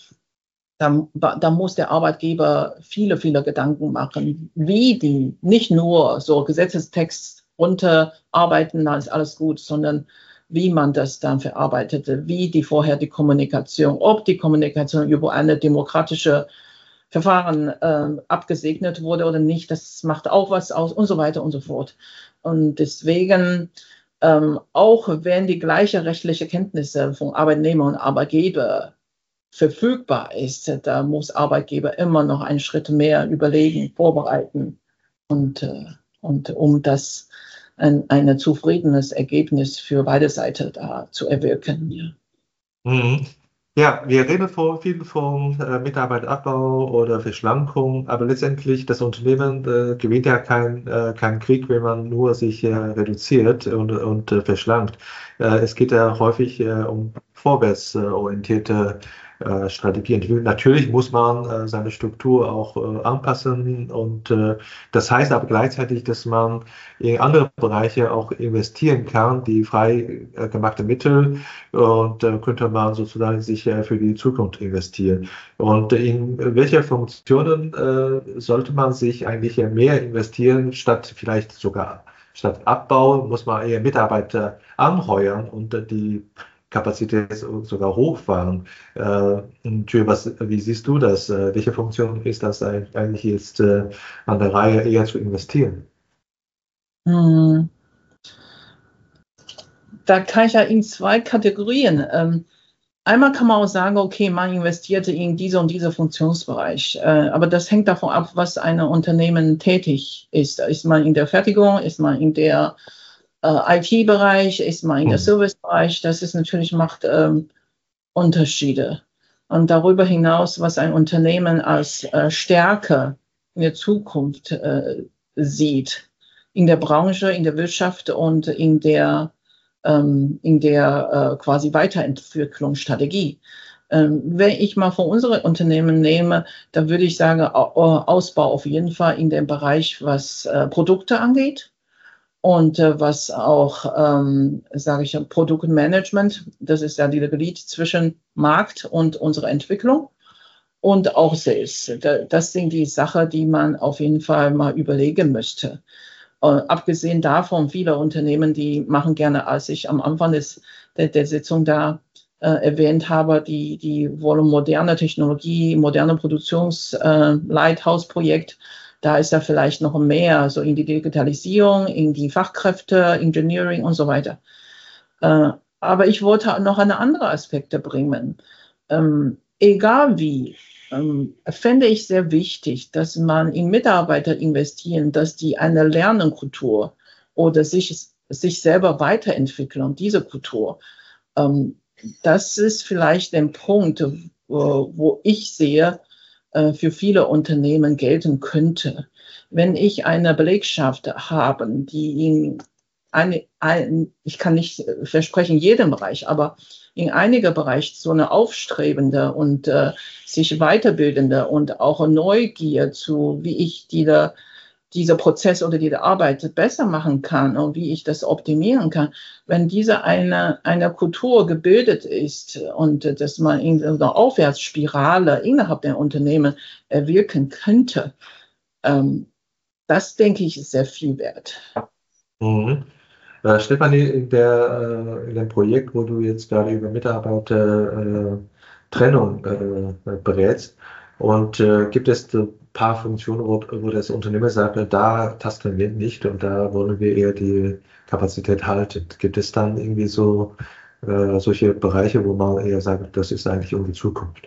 da muss der Arbeitgeber viele Gedanken machen, wie die nicht nur so Gesetzestext runterarbeiten, dann ist alles gut, sondern wie man das dann verarbeitete, wie die Kommunikation, ob die Kommunikation über eine demokratische Verfahren abgesegnet wurde oder nicht, das macht auch was aus und so weiter und so fort. Und deswegen auch wenn die gleiche rechtliche Kenntnisse von Arbeitnehmer und Arbeitgeber verfügbar ist, da muss Arbeitgeber immer noch einen Schritt mehr überlegen, vorbereiten und um das ein zufriedenes Ergebnis für beide Seiten da zu erwirken. Ja. Ja, wir reden viel von Mitarbeiterabbau oder Verschlankung, aber letztendlich das Unternehmen gewinnt ja kein Krieg, wenn man nur sich reduziert und verschlankt. Es geht ja häufig um vorwärtsorientierte Strategien. Natürlich muss man seine Struktur auch anpassen und das heißt aber gleichzeitig, dass man in andere Bereiche auch investieren kann, die frei gemachte Mittel und könnte man sozusagen sich für die Zukunft investieren. Und in welche Funktionen sollte man sich eigentlich mehr investieren, statt vielleicht sogar statt Abbau, muss man eher Mitarbeiter anheuern und die Kapazität sogar hochfahren. Wie siehst du das? Welche Funktion ist das eigentlich jetzt an der Reihe eher zu investieren? Hm, Da kann ich ja in zwei Kategorien. Einmal kann man auch sagen, okay, man investierte in diese und diese Funktionsbereich. Aber das hängt davon ab, was ein Unternehmen tätig ist. Ist man in der Fertigung, ist man in der IT-Bereich, ist man in der Service-Bereich? Das ist natürlich macht Unterschiede. Und darüber hinaus, was ein Unternehmen als Stärke in der Zukunft sieht, in der Branche, in der Wirtschaft und in der quasi Weiterentwicklungsstrategie. Wenn ich mal von unseren Unternehmen nehme, dann würde ich sagen, Ausbau auf jeden Fall in dem Bereich, was Produkte angeht und was auch, sage ich, Produktmanagement, das ist ja die Glied zwischen Markt und unserer Entwicklung. Und auch Sales. Das sind die Sachen, die man auf jeden Fall mal überlegen müsste. Abgesehen davon, viele Unternehmen, die machen gerne, als ich am Anfang der Sitzung da erwähnt habe, die wollen moderne Technologie, moderne Produktionsleithausprojekt. Da ist ja vielleicht noch mehr, so in die Digitalisierung, in die Fachkräfte, Engineering und so weiter. Aber ich wollte noch eine andere Aspekte bringen. Egal wie, fände ich sehr wichtig, dass man in Mitarbeiter investieren, dass die eine Lernkultur oder sich selber weiterentwickeln, diese Kultur. Das ist vielleicht der Punkt, wo ich sehe, für viele Unternehmen gelten könnte. Wenn ich eine Belegschaft habe, die ich kann nicht versprechen, jedem Bereich, aber in einigen Bereichen so eine aufstrebende und sich weiterbildende und auch Neugier zu, wie ich dieser Prozess oder diese Arbeit besser machen kann und wie ich das optimieren kann. Wenn diese eine Kultur gebildet ist und dass man in einer Aufwärtsspirale innerhalb der Unternehmen wirken könnte, das denke ich ist sehr viel wert. Mhm. Stefanie, in dem Projekt, wo du jetzt gerade über Mitarbeitertrennung berätst, und gibt es ein paar Funktionen, wo das Unternehmen sagt, da tasten wir nicht und da wollen wir eher die Kapazität halten. Gibt es dann irgendwie so solche Bereiche, wo man eher sagt, das ist eigentlich unsere Zukunft?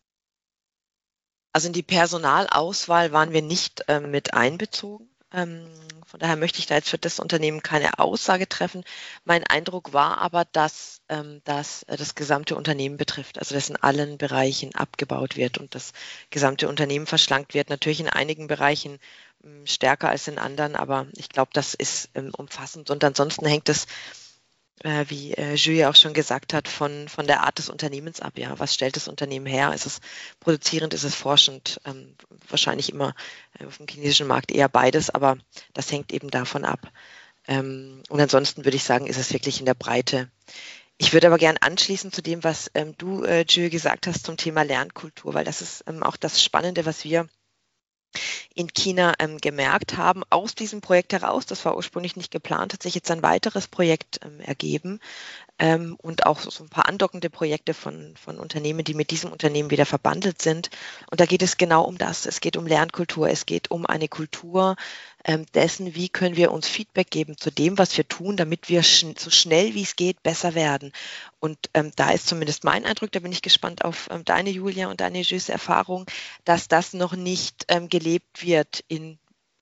Also in die Personalauswahl waren wir nicht mit einbezogen. Von daher möchte ich da jetzt für das Unternehmen keine Aussage treffen. Mein Eindruck war aber, dass das gesamte Unternehmen betrifft, also dass in allen Bereichen abgebaut wird und das gesamte Unternehmen verschlankt wird. Natürlich in einigen Bereichen stärker als in anderen, aber ich glaube, das ist umfassend. Und ansonsten hängt es, wie Julie auch schon gesagt hat, von der Art des Unternehmens ab. Ja, was stellt das Unternehmen her? Ist es produzierend, ist es forschend? Wahrscheinlich immer auf dem chinesischen Markt eher beides, aber das hängt eben davon ab. Und ansonsten würde ich sagen, ist es wirklich in der Breite. Ich würde aber gern anschließen zu dem, was du, Julie, gesagt hast zum Thema Lernkultur, weil das ist auch das Spannende, was wir in China gemerkt haben, aus diesem Projekt heraus, das war ursprünglich nicht geplant, hat sich jetzt ein weiteres Projekt ergeben und auch so ein paar andockende Projekte von Unternehmen, die mit diesem Unternehmen wieder verbandelt sind. Und da geht es genau um das. Es geht um Lernkultur, es geht um eine Kultur dessen, wie können wir uns Feedback geben zu dem, was wir tun, damit wir so schnell wie es geht besser werden. Und da ist zumindest mein Eindruck, da bin ich gespannt auf deine, Julia, und deine Jules Erfahrung, dass das noch nicht gelebt wird in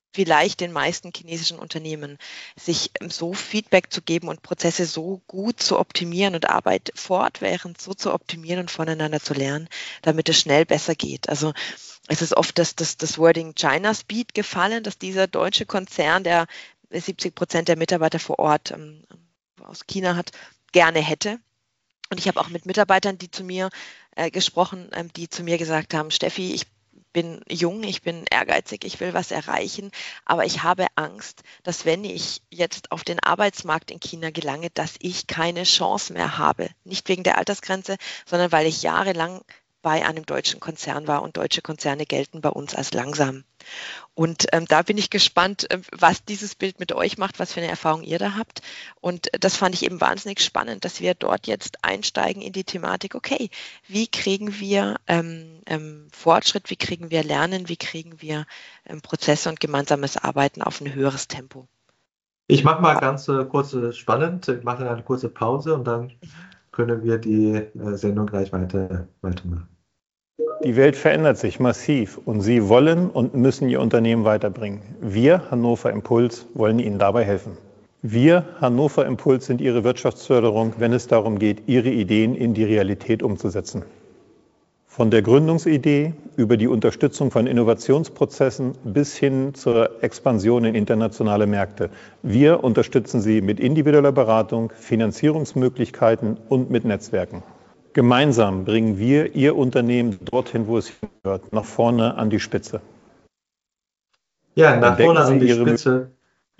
vielleicht den meisten chinesischen Unternehmen, sich so Feedback zu geben und Prozesse so gut zu optimieren und Arbeit fortwährend so zu optimieren und voneinander zu lernen, damit es schnell besser geht. Also es ist oft das Wording China Speed gefallen, dass dieser deutsche Konzern, der 70% der Mitarbeiter vor Ort aus China hat, gerne hätte. Und ich habe auch mit Mitarbeitern, die zu mir gesprochen, die zu mir gesagt haben, Steffi, ich bin jung, ich bin ehrgeizig, ich will was erreichen, aber ich habe Angst, dass wenn ich jetzt auf den Arbeitsmarkt in China gelange, dass ich keine Chance mehr habe. Nicht wegen der Altersgrenze, sondern weil ich jahrelang bei einem deutschen Konzern war und deutsche Konzerne gelten bei uns als langsam. Und da bin ich gespannt, was dieses Bild mit euch macht, was für eine Erfahrung ihr da habt. Und das fand ich eben wahnsinnig spannend, dass wir dort jetzt einsteigen in die Thematik, okay, wie kriegen wir Fortschritt, wie kriegen wir Lernen, wie kriegen wir Prozesse und gemeinsames Arbeiten auf ein höheres Tempo. Ich mache mal ganz kurz spannend, ich mache eine kurze Pause und dann können wir die Sendung gleich weitermachen. Die Welt verändert sich massiv und Sie wollen und müssen Ihr Unternehmen weiterbringen. Wir, Hannover Impuls, wollen Ihnen dabei helfen. Wir, Hannover Impuls, sind Ihre Wirtschaftsförderung, wenn es darum geht, Ihre Ideen in die Realität umzusetzen. Von der Gründungsidee über die Unterstützung von Innovationsprozessen bis hin zur Expansion in internationale Märkte. Wir unterstützen Sie mit individueller Beratung, Finanzierungsmöglichkeiten und mit Netzwerken. Gemeinsam bringen wir Ihr Unternehmen dorthin, wo es hingehört, nach vorne an die Spitze. Ja, nach vorne an die Spitze.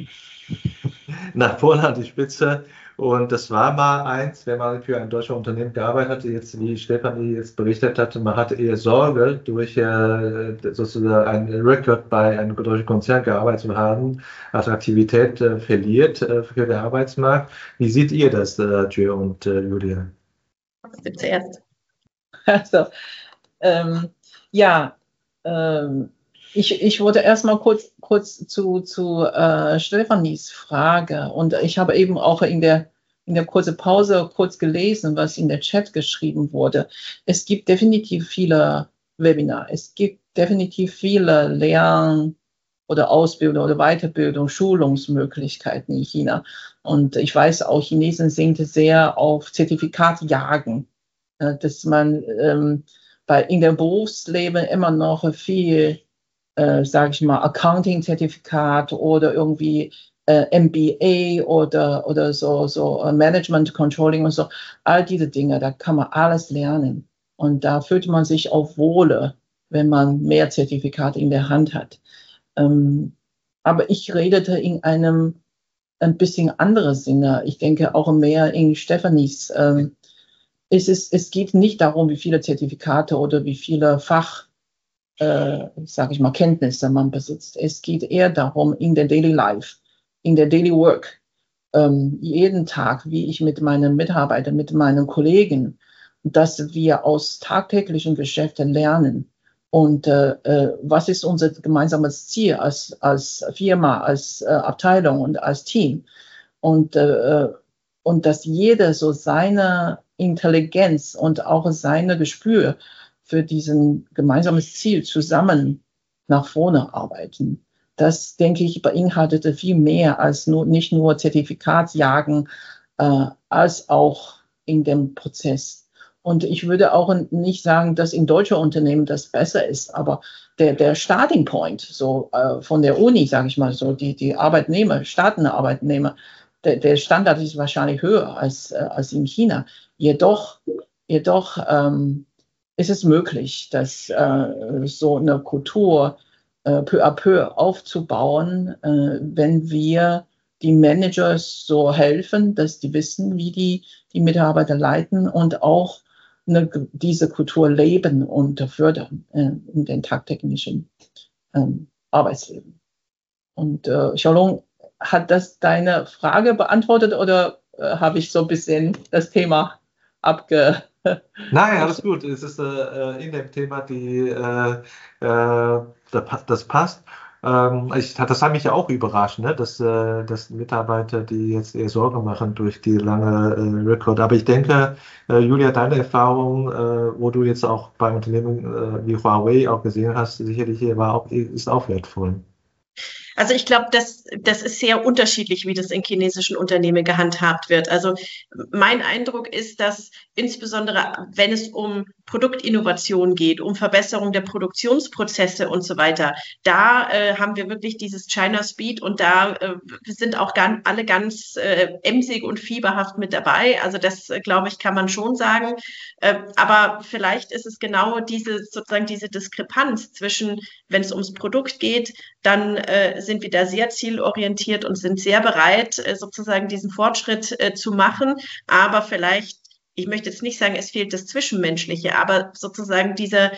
Nach vorne an die Spitze. Und das war mal eins, wenn man für ein deutsches Unternehmen gearbeitet hatte, jetzt wie Stefanie jetzt berichtet hatte, man hatte eher Sorge, durch sozusagen einen Rekord bei einem deutschen Konzern gearbeitet zu haben, Attraktivität verliert für den Arbeitsmarkt. Wie seht ihr das, Jö und Julia? Zuerst. Also, ich wollte erstmal kurz zu Stefanies Frage, und ich habe eben auch in der kurzen Pause kurz gelesen, was in der Chat geschrieben wurde. Es gibt definitiv viele Webinare, es gibt definitiv viele Lern- oder Ausbildung oder Weiterbildung, Schulungsmöglichkeiten in China. Und ich weiß auch, Chinesen sind sehr auf Zertifikatjagen, dass man in dem Berufsleben immer noch viel, sage ich mal, Accounting-Zertifikat oder irgendwie MBA oder so Management Controlling und so. All diese Dinge, da kann man alles lernen. Und da fühlt man sich auch wohler, wenn man mehr Zertifikate in der Hand hat. Aber ich redete in einem ein bisschen anderen Sinne. Ich denke auch mehr in Stefanies. Es geht nicht darum, wie viele Zertifikate oder wie viele sage ich mal, Kenntnisse man besitzt. Es geht eher darum, in der Daily Life, in der Daily Work, jeden Tag, wie ich mit meinen Mitarbeitern, mit meinen Kollegen, dass wir aus tagtäglichen Geschäften lernen. Und was ist unser gemeinsames Ziel als Firma, als Abteilung und als Team? Und dass jeder so seine Intelligenz und auch seine Gespür für diesen gemeinsames Ziel zusammen nach vorne arbeiten. Das, denke ich, beinhaltete viel mehr als nicht nur Zertifikatsjagen, als auch in dem Prozess. Und ich würde auch nicht sagen, dass in deutschen Unternehmen das besser ist, aber der Starting Point, so von der Uni, sage ich mal, so die Arbeitnehmer, startende Arbeitnehmer, der Standard ist wahrscheinlich höher als in China. Jedoch ist es möglich, dass so eine Kultur peu à peu aufzubauen, wenn wir die Managers so helfen, dass die wissen, wie die Mitarbeiter leiten und auch diese Kultur leben und fördern in den tagtäglichen Arbeitsleben. Und Xiaolong, hat das deine Frage beantwortet oder habe ich so ein bisschen das Thema Nein, alles gut. Es ist in dem Thema, das passt. Das hat mich ja auch überrascht, ne? dass Mitarbeiter, die jetzt eher Sorgen machen durch die lange Rekord. Aber ich denke, Julia, deine Erfahrung, wo du jetzt auch bei Unternehmen wie Huawei auch gesehen hast, sicherlich ist auch wertvoll. Also ich glaube, das ist sehr unterschiedlich, wie das in chinesischen Unternehmen gehandhabt wird. Also mein Eindruck ist, dass insbesondere, wenn es um Produktinnovation geht, um Verbesserung der Produktionsprozesse und so weiter, da haben wir wirklich dieses China Speed und da sind auch alle ganz emsig und fieberhaft mit dabei. Also das, glaube ich, kann man schon sagen. Aber vielleicht ist es genau diese Diskrepanz zwischen, wenn es ums Produkt geht, dann sind wir da sehr zielorientiert und sind sehr bereit, sozusagen diesen Fortschritt zu machen. Aber vielleicht, ich möchte jetzt nicht sagen, es fehlt das Zwischenmenschliche, aber sozusagen diese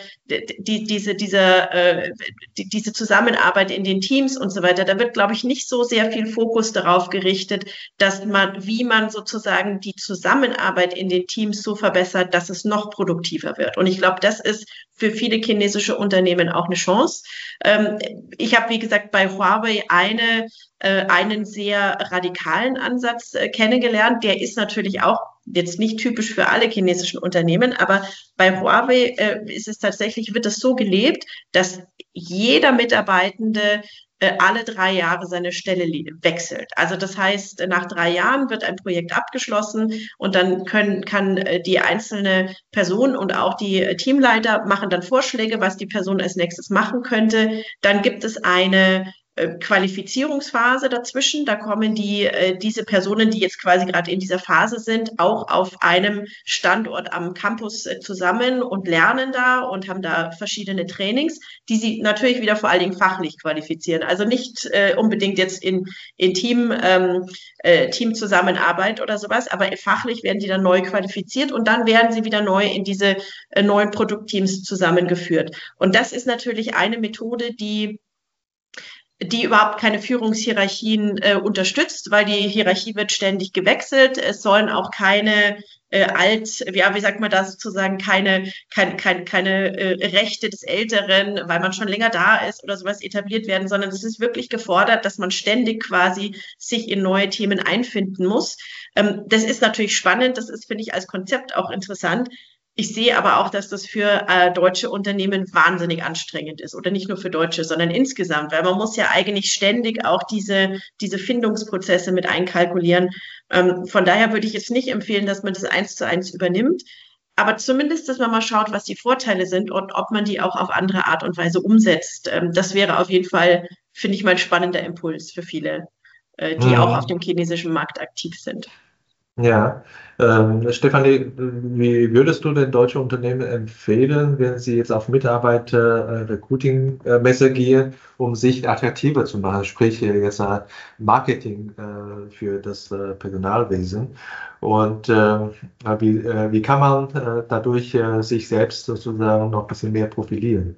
Zusammenarbeit in den Teams und so weiter, da wird, glaube ich, nicht so sehr viel Fokus darauf gerichtet, wie man sozusagen die Zusammenarbeit in den Teams so verbessert, dass es noch produktiver wird. Und ich glaube, das ist für viele chinesische Unternehmen auch eine Chance. Ich habe, wie gesagt, bei Huawei einen sehr radikalen Ansatz kennengelernt. Der ist natürlich auch jetzt nicht typisch für alle chinesischen Unternehmen, aber bei Huawei wird es so gelebt, dass jeder Mitarbeitende alle 3 Jahre seine Stelle wechselt. Also das heißt, nach 3 Jahren wird ein Projekt abgeschlossen und dann kann die einzelne Person und auch die Teamleiter machen dann Vorschläge, was die Person als nächstes machen könnte. Dann gibt es eine Qualifizierungsphase dazwischen. Da kommen diese Personen, die jetzt quasi gerade in dieser Phase sind, auch auf einem Standort am Campus zusammen und lernen da und haben da verschiedene Trainings, die sie natürlich wieder vor allen Dingen fachlich qualifizieren. Also nicht unbedingt jetzt in Teamzusammenarbeit oder sowas, aber fachlich werden die dann neu qualifiziert und dann werden sie wieder neu in diese neuen Produktteams zusammengeführt. Und das ist natürlich eine Methode, die überhaupt keine Führungshierarchien unterstützt, weil die Hierarchie wird ständig gewechselt. Es sollen auch keine wie sagt man da sozusagen, keine Rechte des Älteren, weil man schon länger da ist oder sowas etabliert werden, sondern es ist wirklich gefordert, dass man ständig quasi sich in neue Themen einfinden muss. Das ist natürlich spannend, das ist, finde ich, als Konzept auch interessant. Ich sehe aber auch, dass das für deutsche Unternehmen wahnsinnig anstrengend ist oder nicht nur für Deutsche, sondern insgesamt, weil man muss ja eigentlich ständig auch diese Findungsprozesse mit einkalkulieren. Von daher würde ich jetzt nicht empfehlen, dass man das 1:1 übernimmt, aber zumindest, dass man mal schaut, was die Vorteile sind und ob man die auch auf andere Art und Weise umsetzt. Das wäre auf jeden Fall, finde ich, mal ein spannender Impuls für viele, die auch auf dem chinesischen Markt aktiv sind. Ja, Stefanie, wie würdest du denn deutsche Unternehmen empfehlen, wenn sie jetzt auf Mitarbeiter-Recruiting-Messe gehen, um sich attraktiver zu machen, sprich jetzt Marketing für das Personalwesen? Und wie kann man dadurch sich selbst sozusagen noch ein bisschen mehr profilieren?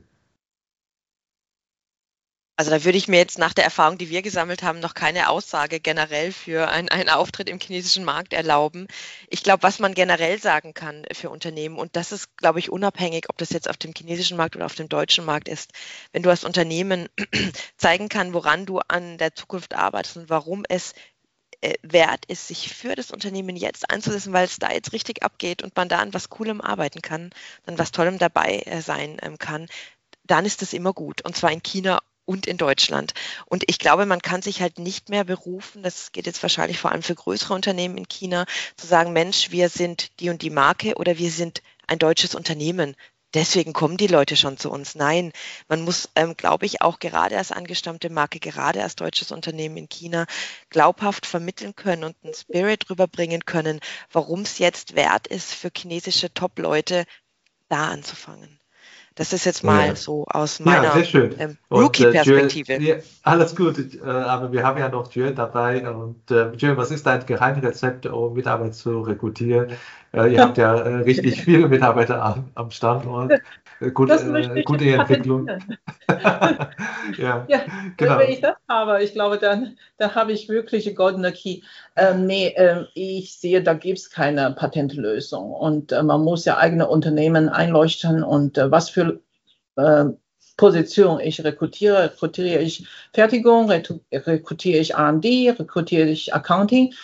Also da würde ich mir jetzt nach der Erfahrung, die wir gesammelt haben, noch keine Aussage generell für einen Auftritt im chinesischen Markt erlauben. Ich glaube, was man generell sagen kann für Unternehmen, und das ist, glaube ich, unabhängig, ob das jetzt auf dem chinesischen Markt oder auf dem deutschen Markt ist, wenn du als Unternehmen zeigen kannst, woran du an der Zukunft arbeitest und warum es wert ist, sich für das Unternehmen jetzt einzusetzen, weil es da jetzt richtig abgeht und man da an was Coolem arbeiten kann, an was Tollem dabei sein kann, dann ist das immer gut. Und zwar in China und in Deutschland. Und ich glaube, man kann sich halt nicht mehr berufen, das geht jetzt wahrscheinlich vor allem für größere Unternehmen in China, zu sagen, Mensch, wir sind die und die Marke oder wir sind ein deutsches Unternehmen. Deswegen kommen die Leute schon zu uns. Nein, man muss, glaube ich, auch gerade als angestammte Marke, gerade als deutsches Unternehmen in China, glaubhaft vermitteln können und einen Spirit rüberbringen können, warum es jetzt wert ist, für chinesische Top-Leute da anzufangen. Das ist jetzt mal so aus meiner Rookie-Perspektive. Alles gut, aber wir haben ja noch Julian dabei. Und Julian, was ist dein Geheimrezept, um Mitarbeiter zu rekrutieren? Ihr habt ja richtig viele Mitarbeiter am Standort. Gute Entwicklung. Ja, genau. Wenn ich das habe, ich glaube, dann habe ich wirklich goldene Key. Ich sehe, da gibt es keine Patentlösung. Und man muss ja eigene Unternehmen einleuchten und was für Position ich rekrutiere. Rekrutiere ich Fertigung, rekrutiere ich R&D, rekrutiere ich Accounting.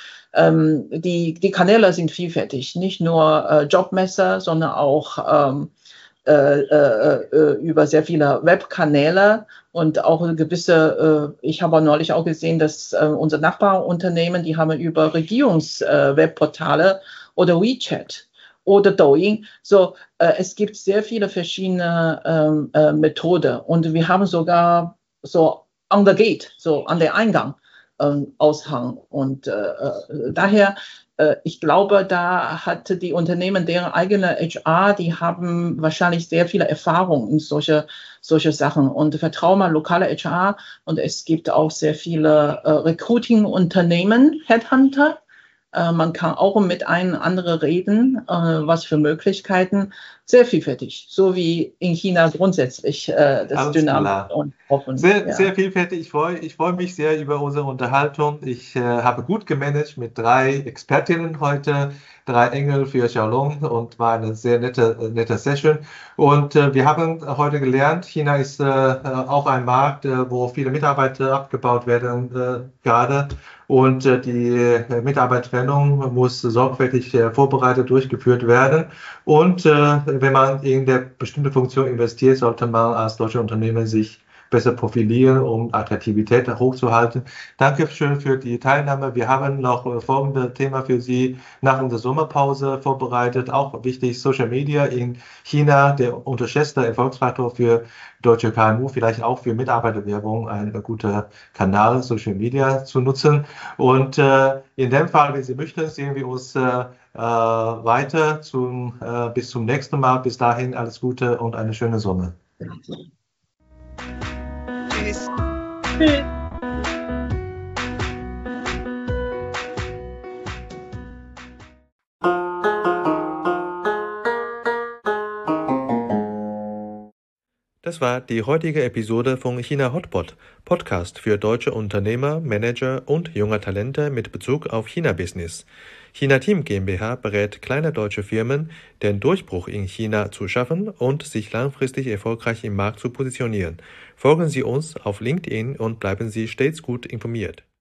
Die Kanäle sind vielfältig, nicht nur Jobmesser, sondern auch über sehr viele Webkanäle und auch eine gewisse, ich habe neulich auch gesehen, dass unsere Nachbarunternehmen, die haben über Regierungswebportale oder WeChat oder Douyin. So, es gibt sehr viele verschiedene Methoden und wir haben sogar so on the gate, so an der Eingang Aushang und daher ich glaube, da hatte die Unternehmen deren eigene HR, die haben wahrscheinlich sehr viele Erfahrungen in solche Sachen und vertrauen mal lokale HR und es gibt auch sehr viele Recruiting-Unternehmen, Headhunter. Man kann auch mit einem anderen reden, was für Möglichkeiten, sehr vielfältig, so wie in China grundsätzlich das Dynamik und offen. Sehr vielfältig. Ich freu mich sehr über unsere Unterhaltung. Ich habe gut gemanagt mit 3 Expertinnen heute, 3 Engel für Xiaolong und war eine sehr nette Session. Und wir haben heute gelernt, China ist auch ein Markt, wo viele Mitarbeiter abgebaut werden gerade. Und die Mitarbeitertrennung muss sorgfältig vorbereitet durchgeführt werden. Und wenn man in der bestimmte Funktion investiert, sollte man als deutsche Unternehmen sich besser profilieren, um Attraktivität hochzuhalten. Danke schön für die Teilnahme. Wir haben noch folgende Thema für Sie nach unserer Sommerpause vorbereitet. Auch wichtig, Social Media in China, der unterschätzte Erfolgsfaktor für deutsche KMU, vielleicht auch für Mitarbeiterwerbung ein guter Kanal, Social Media zu nutzen. Und in dem Fall, wenn Sie möchten, sehen wir uns weiter bis zum nächsten Mal. Bis dahin alles Gute und eine schöne Sommer. Tschüss. Tschüss. Das war die heutige Episode von China Hotpot, Podcast für deutsche Unternehmer, Manager und junge Talente mit Bezug auf China-Business. China Team GmbH berät kleine deutsche Firmen, den Durchbruch in China zu schaffen und sich langfristig erfolgreich im Markt zu positionieren. Folgen Sie uns auf LinkedIn und bleiben Sie stets gut informiert.